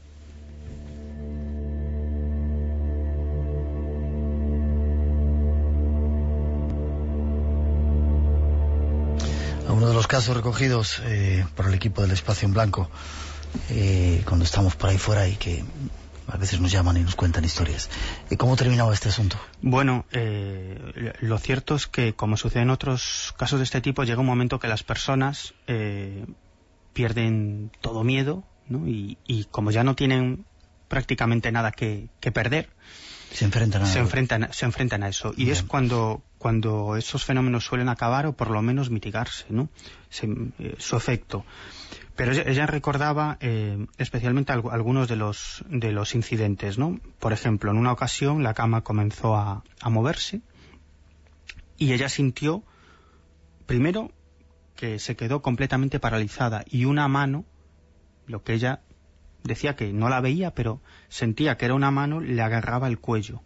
Uno de los casos recogidos por el equipo del Espacio en Blanco, cuando estamos por ahí fuera y que a veces nos llaman y nos cuentan historias. ¿Cómo terminaba este asunto? Bueno, lo cierto es que, como sucede en otros casos de este tipo, llega un momento que las personas pierden todo miedo, ¿no? Y como ya no tienen prácticamente nada que perder, se enfrentan a eso. Y es cuando esos fenómenos suelen acabar, o por lo menos mitigarse, ¿no? Su efecto. Pero ella recordaba especialmente algunos de los incidentes, ¿no? Por ejemplo, en una ocasión la cama comenzó a moverse y ella sintió, primero, que se quedó completamente paralizada, y una mano, lo que ella decía que no la veía, pero sentía que era una mano, le agarraba el cuello.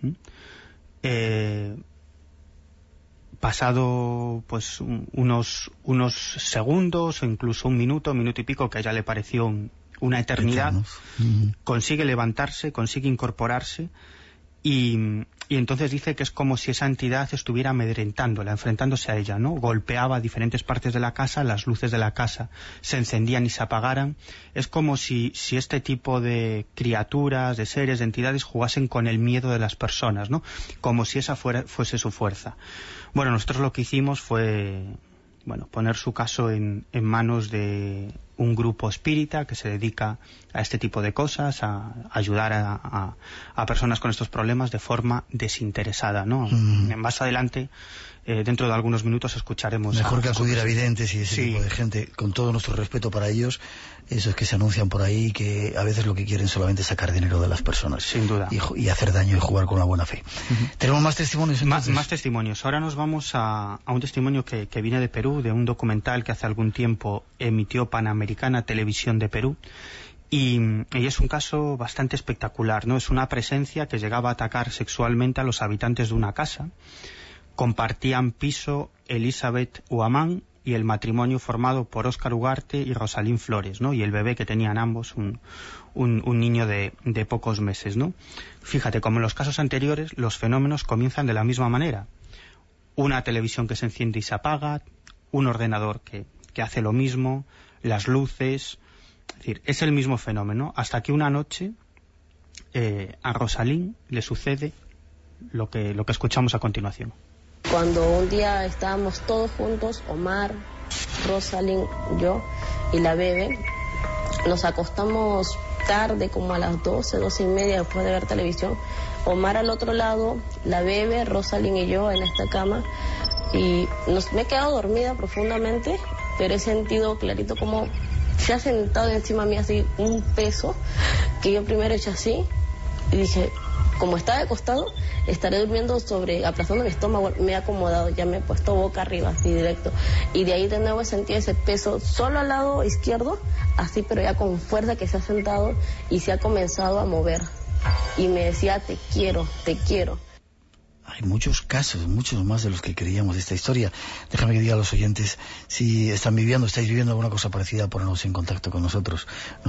Pasado pues unos segundos o incluso un minuto y pico, que a ella le pareció una eternidad, consigue levantarse, consigue incorporarse, y entonces dice que es como si esa entidad estuviera amedrentándola, enfrentándose a ella, ¿no? Golpeaba diferentes partes de la casa, las luces de la casa se encendían y se apagaran. Es como si este tipo de criaturas, de seres, de entidades jugasen con el miedo de las personas, ¿no? Como si esa fuese su fuerza. Bueno, nosotros lo que hicimos fue, bueno, poner su caso en manos de un grupo espírita que se dedica a este tipo de cosas, a ayudar a personas con estos problemas de forma desinteresada, ¿no? Más adelante, dentro de algunos minutos, escucharemos... Mejor que acudir a videntes y ese tipo de gente, con todo nuestro respeto para ellos, esos que se anuncian por ahí, que a veces lo que quieren solamente es sacar dinero de las personas. Sin duda. Y hacer daño y jugar con la buena fe. ¿Tenemos más testimonios entonces? Más testimonios. Ahora nos vamos a un testimonio que viene de Perú, de un documental que hace algún tiempo emitió Panamericana Televisión de Perú. Y es un caso bastante espectacular, ¿no? Es una presencia que llegaba a atacar sexualmente a los habitantes de una casa. Compartían piso Elizabeth Huamán y el matrimonio formado por Óscar Ugarte y Rosalín Flores, ¿no? Y el bebé que tenían ambos, un niño de pocos meses, ¿no? Fíjate, como en los casos anteriores, los fenómenos comienzan de la misma manera. Una televisión que se enciende y se apaga, un ordenador que hace lo mismo, las luces... Es decir, es el mismo fenómeno, hasta que una noche a Rosalín le sucede lo que escuchamos a continuación. Cuando un día estábamos todos juntos, Omar, Rosalín, yo y la bebé, nos acostamos tarde, como a las 12:30 después de ver televisión. Omar al otro lado, la bebé, Rosalín y yo en esta cama, y me he quedado dormida profundamente, pero he sentido clarito como se ha sentado encima mío así un peso, que yo primero he hecho así y dije, como estaba de costado, estaré durmiendo aplastando mi estómago. Me he acomodado, ya me he puesto boca arriba así directo, y de ahí de nuevo he sentido ese peso solo al lado izquierdo, así, pero ya con fuerza, que se ha sentado y se ha comenzado a mover y me decía, te quiero, te quiero. Hay muchos casos, muchos más de los que creíamos de esta historia. Déjame que diga a los oyentes, si estáis viviendo alguna cosa parecida, ponernos en contacto con nosotros.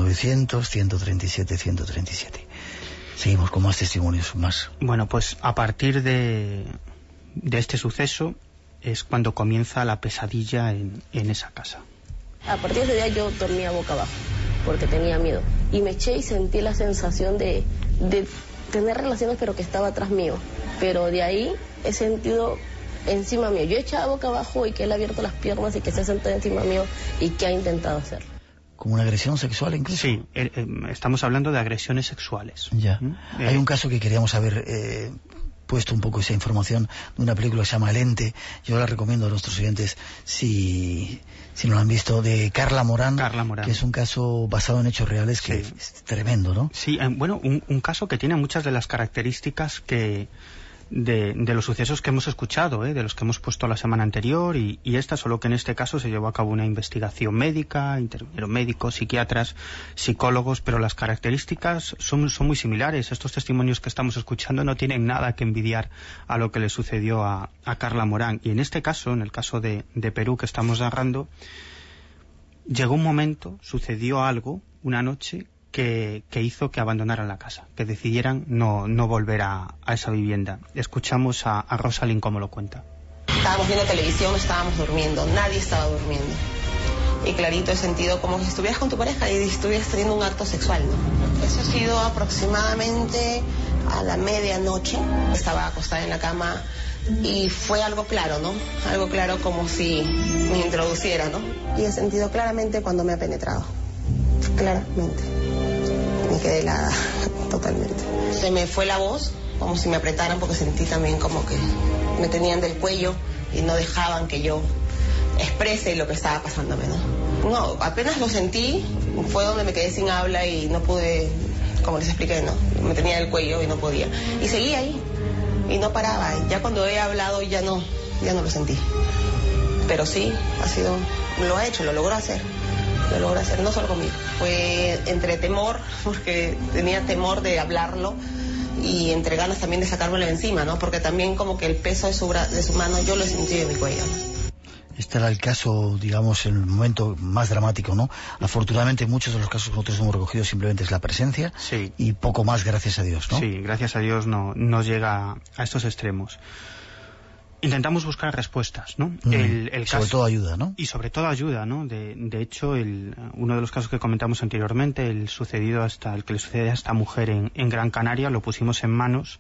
900-137-137. Seguimos con más testimonios, más. Bueno, pues a partir de este suceso es cuando comienza la pesadilla en esa casa. A partir de ese día yo dormía boca abajo, porque tenía miedo. Y me eché y sentí la sensación de tener relaciones, pero que estaba atrás mío. Pero de ahí he sentido encima mío. Yo he echado boca abajo y que él ha abierto las piernas y que se ha sentado encima mío y que ha intentado hacerlo. ¿Como una agresión sexual incluso? Sí, estamos hablando de agresiones sexuales. Ya. Hay un caso que queríamos haber puesto un poco esa información de una película que se llama El Ente. Yo la recomiendo a nuestros oyentes si no la han visto, de Carla Morán, que es un caso basado en hechos reales que es tremendo, ¿no? Sí, bueno, un caso que tiene muchas de las características de los sucesos que hemos escuchado, de los que hemos puesto la semana anterior y esta, solo que en este caso se llevó a cabo una investigación médica, intervinieron médicos, psiquiatras, psicólogos, pero las características son muy similares. Estos testimonios que estamos escuchando no tienen nada que envidiar a lo que le sucedió a Carla Morán. Y en este caso, en el caso de Perú que estamos narrando, llegó un momento, sucedió algo, una noche, que hizo que abandonaran la casa, que decidieran no volver a esa vivienda. Escuchamos a Rosalín cómo lo cuenta. Estábamos viendo televisión, no estábamos durmiendo, nadie estaba durmiendo. Y clarito he sentido como si estuvieras con tu pareja y estuvieras teniendo un acto sexual, ¿no? Eso ha sido aproximadamente a la medianoche. Estaba acostada en la cama y fue algo claro, ¿no? Algo claro, como si me introduciera, ¿no? Y he sentido claramente cuando me ha penetrado. Claramente. Me quedé helada totalmente. Se me fue la voz, como si me apretaran, porque sentí también como que me tenían del cuello y no dejaban que yo exprese lo que estaba pasándome, ¿no? No, apenas lo sentí, fue donde me quedé sin habla y no pude, como les expliqué, ¿no? Me tenía del cuello y no podía. Y seguí ahí, y no paraba. Y ya cuando he hablado ya no lo sentí. Pero sí, lo ha hecho, lo logró hacer. Lo logró hacer, no solo conmigo. Fue entre temor, porque tenía temor de hablarlo, y entre ganas también de sacármelo de encima, ¿no? Porque también como que el peso de su mano yo lo he sentido en mi cuello, ¿no? Este era el caso, digamos, en el momento más dramático, ¿no? Afortunadamente muchos de los casos que nosotros hemos recogido simplemente es la presencia, y poco más, gracias a Dios, ¿no? Sí, gracias a Dios no llega a estos extremos. Intentamos buscar respuestas, ¿no? Sobre todo ayuda, ¿no? Y sobre todo ayuda, ¿no? De hecho, uno de los casos que comentamos anteriormente, el que le sucede a esta mujer en Gran Canaria, lo pusimos en manos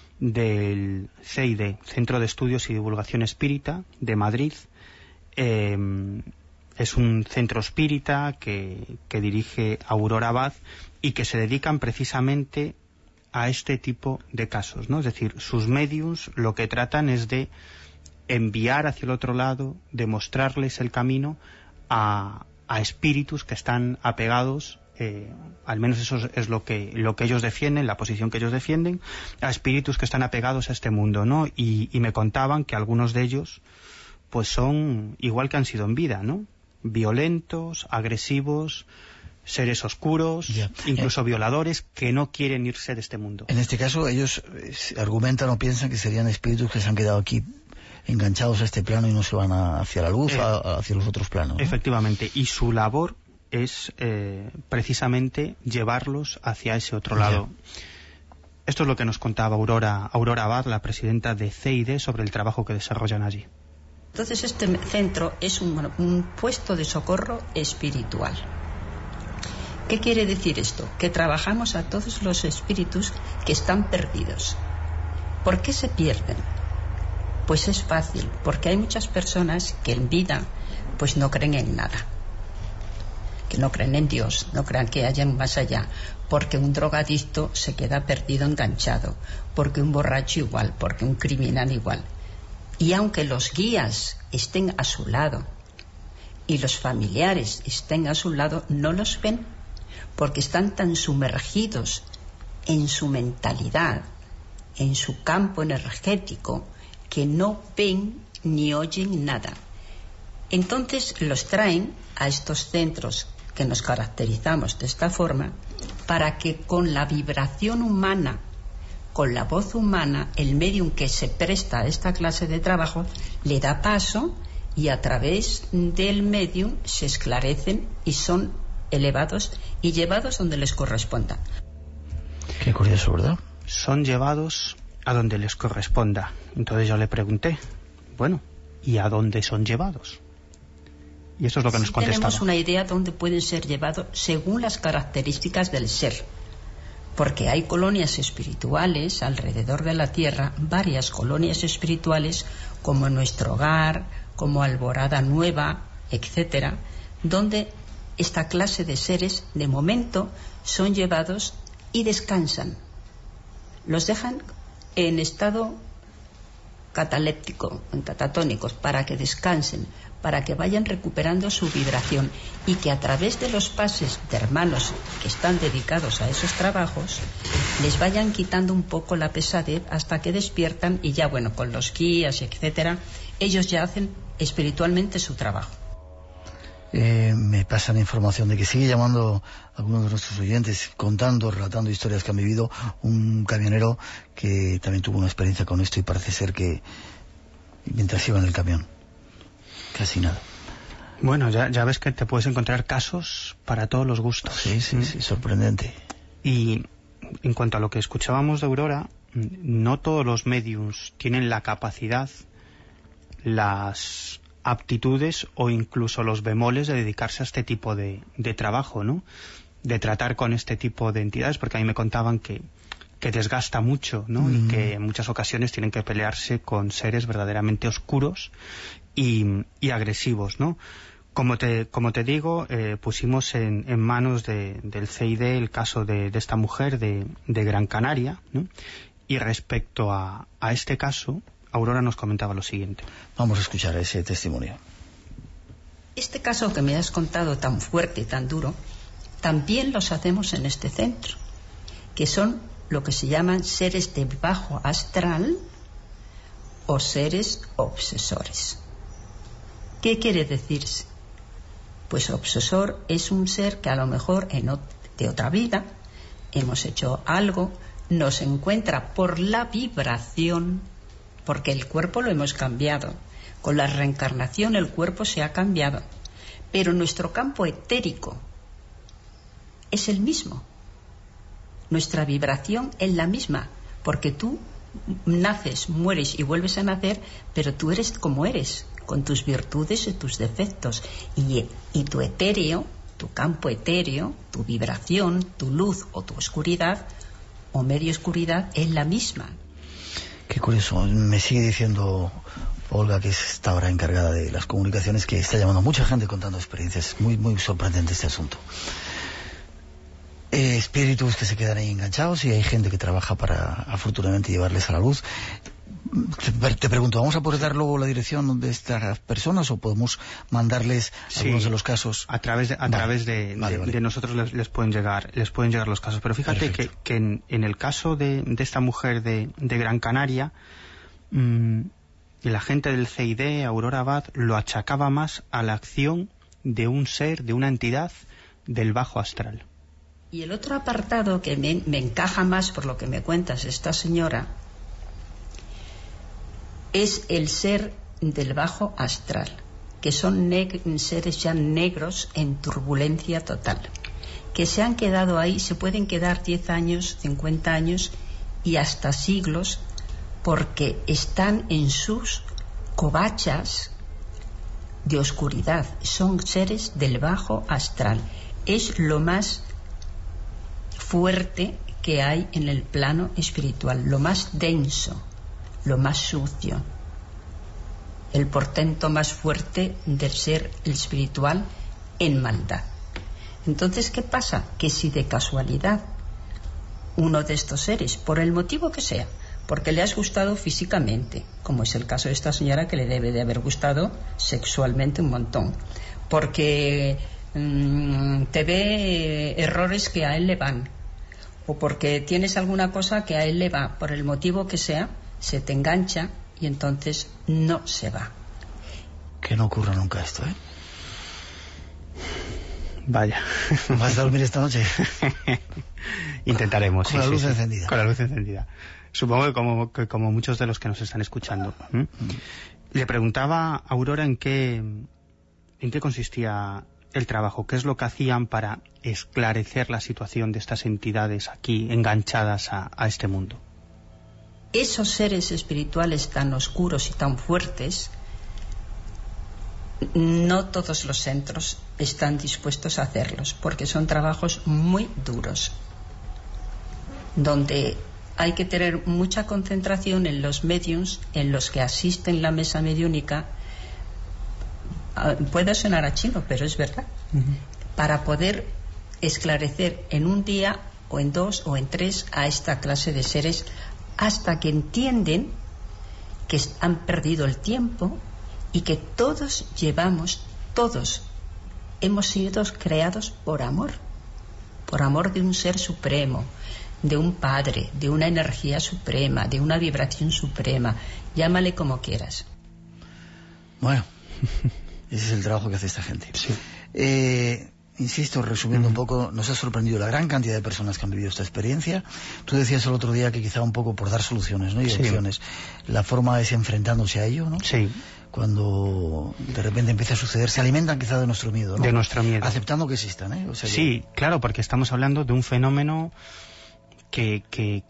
del CID, Centro de Estudios y Divulgación Espírita, de Madrid, Es un centro espírita que dirige Aurora Abad y que se dedican precisamente a este tipo de casos, ¿no? Es decir, sus mediums lo que tratan es de enviar hacia el otro lado, de mostrarles el camino a espíritus que están apegados, al menos eso es lo que ellos defienden, la posición que ellos defienden, a espíritus que están apegados a este mundo, ¿no? Y me contaban que algunos de ellos pues son igual que han sido en vida, ¿no? Violentos, agresivos, seres oscuros, incluso violadores que no quieren irse de este mundo. En este caso ellos argumentan o piensan que serían espíritus que se han quedado aquí enganchados a este plano y no se van hacia la luz, hacia los otros planos, ¿no? Efectivamente, y su labor es precisamente llevarlos hacia ese otro lado. Esto es lo que nos contaba Aurora Abad, la presidenta de CID, sobre el trabajo que desarrollan allí. Entonces este centro es un puesto de socorro espiritual. ¿Qué quiere decir esto? Que trabajamos a todos los espíritus que están perdidos. ¿Por qué se pierden? Pues es fácil, porque hay muchas personas que en vida pues no creen en nada, que no creen en Dios, no creen que haya un más allá, porque un drogadicto se queda perdido, enganchado, porque un borracho igual, porque un criminal igual. Y aunque los guías estén a su lado y los familiares estén a su lado, no los ven, porque están tan sumergidos en su mentalidad, en su campo energético, que no ven ni oyen nada. Entonces los traen a estos centros que nos caracterizamos de esta forma, para que con la vibración humana, con la voz humana, el medium que se presta a esta clase de trabajo le da paso, y a través del medium se esclarecen y son elevados y llevados donde les corresponda. Qué curioso, ¿verdad? Son llevados a donde les corresponda. Entonces yo le pregunté, bueno, ¿y a dónde son llevados? Y eso es lo que nos contestaba. Tenemos una idea de dónde pueden ser llevados según las características del ser, porque hay colonias espirituales alrededor de la Tierra, varias colonias espirituales, como Nuestro Hogar, como Alborada Nueva, etcétera, donde esta clase de seres de momento son llevados y descansan. Los dejan en estado cataléptico, en catatónicos, para que descansen, para que vayan recuperando su vibración, y que a través de los pases de hermanos que están dedicados a esos trabajos les vayan quitando un poco la pesadez hasta que despiertan, y ya bueno, con los guías, etcétera, ellos ya hacen espiritualmente su trabajo. Me pasan información de que sigue llamando a algunos de nuestros oyentes, contando, relatando historias que han vivido. Un camionero que también tuvo una experiencia con esto, y parece ser que mientras iba en el camión, casi nada. Bueno, ya ves que te puedes encontrar casos para todos los gustos. Sí, sorprendente. Y en cuanto a lo que escuchábamos de Aurora, no todos los mediums tienen la capacidad, las aptitudes o incluso los bemoles de dedicarse a este tipo de trabajo, ¿no? De tratar con este tipo de entidades, porque a mí me contaban que desgasta mucho, ¿no? Y que en muchas ocasiones tienen que pelearse con seres verdaderamente oscuros y agresivos, ¿no? Como te digo, pusimos en manos del CID el caso de esta mujer de Gran Canaria, ¿no? Y respecto a este caso, Aurora nos comentaba lo siguiente. Vamos a escuchar ese testimonio. Este caso que me has contado, tan fuerte y tan duro, también los hacemos en este centro, que son lo que se llaman seres de bajo astral o seres obsesores. ¿Qué quiere decirse? Pues obsesor es un ser que a lo mejor de otra vida hemos hecho algo, nos encuentra por la vibración, porque el cuerpo lo hemos cambiado. Con la reencarnación el cuerpo se ha cambiado, pero nuestro campo etérico es el mismo. Nuestra vibración es la misma, porque tú naces, mueres y vuelves a nacer, pero tú eres como eres, con tus virtudes y tus defectos. Y tu etéreo, tu campo etéreo, tu vibración, tu luz o tu oscuridad o medio oscuridad es la misma. Qué curioso. Me sigue diciendo Olga, que está ahora encargada de las comunicaciones, que está llamando a mucha gente contando experiencias. Muy, muy sorprendente este asunto. Espíritus que se quedan ahí enganchados, y hay gente que trabaja para afortunadamente llevarles a la luz. Te pregunto, ¿vamos a poder dar luego la dirección de estas personas o podemos mandarles algunos de los casos? A través de nosotros les pueden llegar los casos. Pero fíjate que en el caso de esta mujer de Gran Canaria, la gente del CID, Aurora Abad, lo achacaba más a la acción de un ser, de una entidad del bajo astral. Y el otro apartado que me encaja más por lo que me cuentas esta señora es el ser del bajo astral, que son seres ya negros en turbulencia total, que se han quedado ahí, se pueden quedar 10 años, 50 años y hasta siglos, porque están en sus covachas de oscuridad. Son seres del bajo astral. Es lo más fuerte que hay en el plano espiritual, lo más denso, lo más sucio, el portento más fuerte del ser espiritual en maldad. Entonces, ¿qué pasa? Que si de casualidad uno de estos seres, por el motivo que sea, porque le has gustado físicamente, como es el caso de esta señora, que le debe de haber gustado sexualmente un montón, porque te ve errores que a él le van, o porque tienes alguna cosa que a él le va, por el motivo que sea, se te engancha y entonces no se va. Que no ocurra nunca esto, ¿eh? Vaya. ¿Vas a dormir esta noche? Intentaremos. Con la luz encendida. Con la luz encendida. Supongo que como muchos de los que nos están escuchando. Le preguntaba a Aurora en qué consistía el trabajo, qué es lo que hacían para esclarecer la situación de estas entidades aquí enganchadas a este mundo. Esos seres espirituales tan oscuros y tan fuertes, no todos los centros están dispuestos a hacerlos, porque son trabajos muy duros, donde hay que tener mucha concentración en los mediums, en los que asisten la mesa mediúnica. Puede sonar a chino, pero es verdad. Para poder esclarecer en un día o en 2 o en 3 a esta clase de seres, hasta que entienden que han perdido el tiempo y que todos hemos sido creados por amor de un ser supremo, de un padre, de una energía suprema, de una vibración suprema, llámale como quieras. Bueno, ese es el trabajo que hace esta gente. Sí. Insisto, resumiendo un poco, nos ha sorprendido la gran cantidad de personas que han vivido esta experiencia. Tú decías el otro día que quizá un poco por dar soluciones, ¿no? Y opciones. La forma es enfrentándose a ello, ¿no? Sí. Cuando de repente empieza a suceder, se alimentan quizá de nuestro miedo, ¿no? De nuestro miedo. Aceptando que existan, ¿eh? O sea, sí, claro, porque estamos hablando de un fenómeno que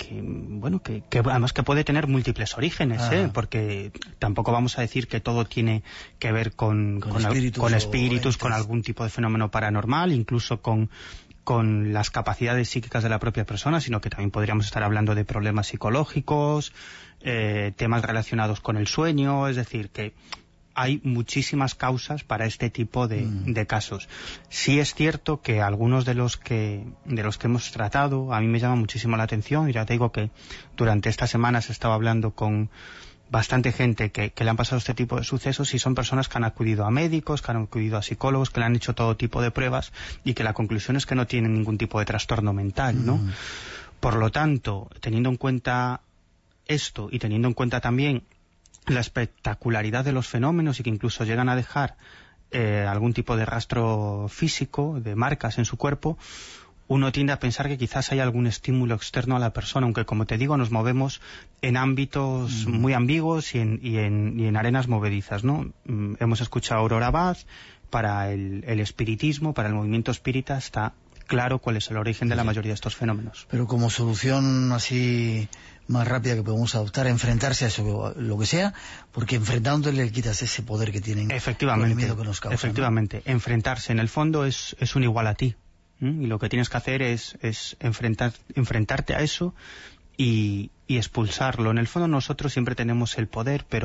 además que puede tener múltiples orígenes, porque tampoco vamos a decir que todo tiene que ver con espíritus, con algún tipo de fenómeno paranormal, incluso con las capacidades psíquicas de la propia persona, sino que también podríamos estar hablando de problemas psicológicos, temas relacionados con el sueño, es decir, que hay muchísimas causas para este tipo de casos. Sí es cierto que algunos de los que hemos tratado, a mí me llama muchísimo la atención, y ya te digo que durante estas semanas he estado hablando con bastante gente que le han pasado este tipo de sucesos, y son personas que han acudido a médicos, que han acudido a psicólogos, que le han hecho todo tipo de pruebas, y que la conclusión es que no tienen ningún tipo de trastorno mental, ¿no? Por lo tanto, teniendo en cuenta esto, y teniendo en cuenta también la espectacularidad de los fenómenos, y que incluso llegan a dejar algún tipo de rastro físico, de marcas en su cuerpo, uno tiende a pensar que quizás hay algún estímulo externo a la persona, aunque, como te digo, nos movemos en ámbitos muy ambiguos y en arenas movedizas, ¿no? Hemos escuchado a Aurora Abad. Para el espiritismo, para el movimiento espírita, está claro cuál es el origen de la mayoría de estos fenómenos. Pero como solución así más rápida que podemos adoptar, enfrentarse a eso, lo que sea, porque enfrentándole le quitas ese poder que tienen. Efectivamente, el miedo que nos causa, efectivamente, ¿no? Enfrentarse en el fondo es un igual a ti, y lo que tienes que hacer es enfrentarte a eso y expulsarlo. En el fondo nosotros siempre tenemos el poder, pero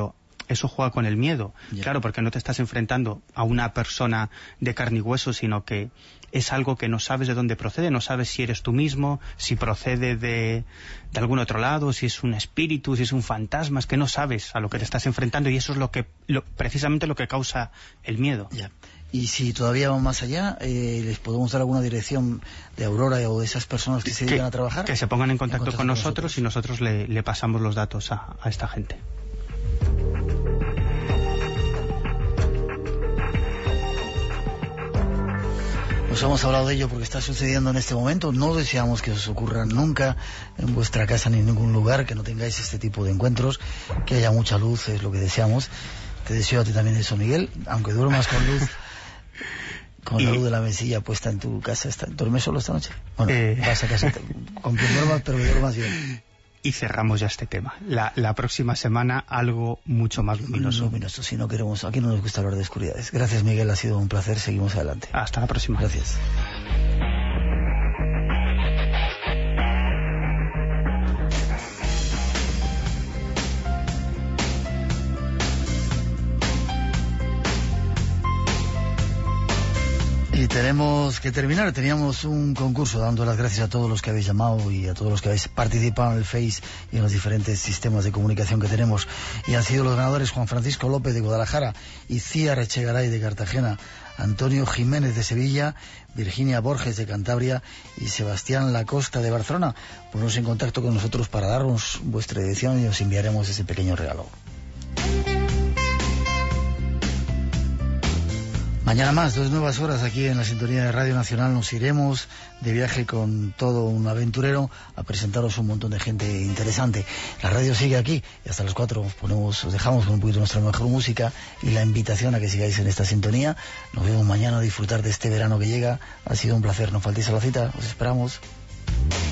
eso juega con el miedo. Claro, porque no te estás enfrentando a una persona de carne y hueso, sino que es algo que no sabes de dónde procede, no sabes si eres tú mismo, si procede de algún otro lado, si es un espíritu, si es un fantasma, es que no sabes a lo que te estás enfrentando, y eso es precisamente lo que causa el miedo. Y si todavía vamos más allá, ¿les podemos dar alguna dirección de Aurora o de esas personas que se dedican a trabajar? Que se pongan en contacto con nosotros y nosotros le pasamos los datos a esta gente. Pues hemos hablado de ello porque está sucediendo en este momento. No deseamos que os ocurra nunca en vuestra casa ni en ningún lugar, que no tengáis este tipo de encuentros, que haya mucha luz, es lo que deseamos. Te deseo a ti también eso, Miguel, aunque duermas con luz, con la luz de la mesilla puesta en tu casa. ¿Duermes solo esta noche? Bueno, vas a casa con quien duermas, pero que duermas bien. Y cerramos ya este tema. La próxima semana algo mucho más luminoso. Si no queremos, aquí no nos gusta hablar de oscuridades. Gracias, Miguel, ha sido un placer. Seguimos adelante. Hasta la próxima. Gracias. Y tenemos que terminar. Teníamos un concurso, dando las gracias a todos los que habéis llamado y a todos los que habéis participado en el Face y en los diferentes sistemas de comunicación que tenemos. Y han sido los ganadores Juan Francisco López de Guadalajara, Icía Rechegaray de Cartagena, Antonio Jiménez de Sevilla, Virginia Borges de Cantabria y Sebastián Lacosta de Barcelona. Poneros en contacto con nosotros para darnos vuestra dirección y os enviaremos ese pequeño regalo. Mañana más, 2 nuevas horas aquí en la sintonía de Radio Nacional. Nos iremos de viaje con todo un aventurero a presentaros un montón de gente interesante. La radio sigue aquí y hasta las 4 os dejamos con un poquito nuestra mejor música y la invitación a que sigáis en esta sintonía. Nos vemos mañana a disfrutar de este verano que llega. Ha sido un placer, no faltéis a la cita, os esperamos.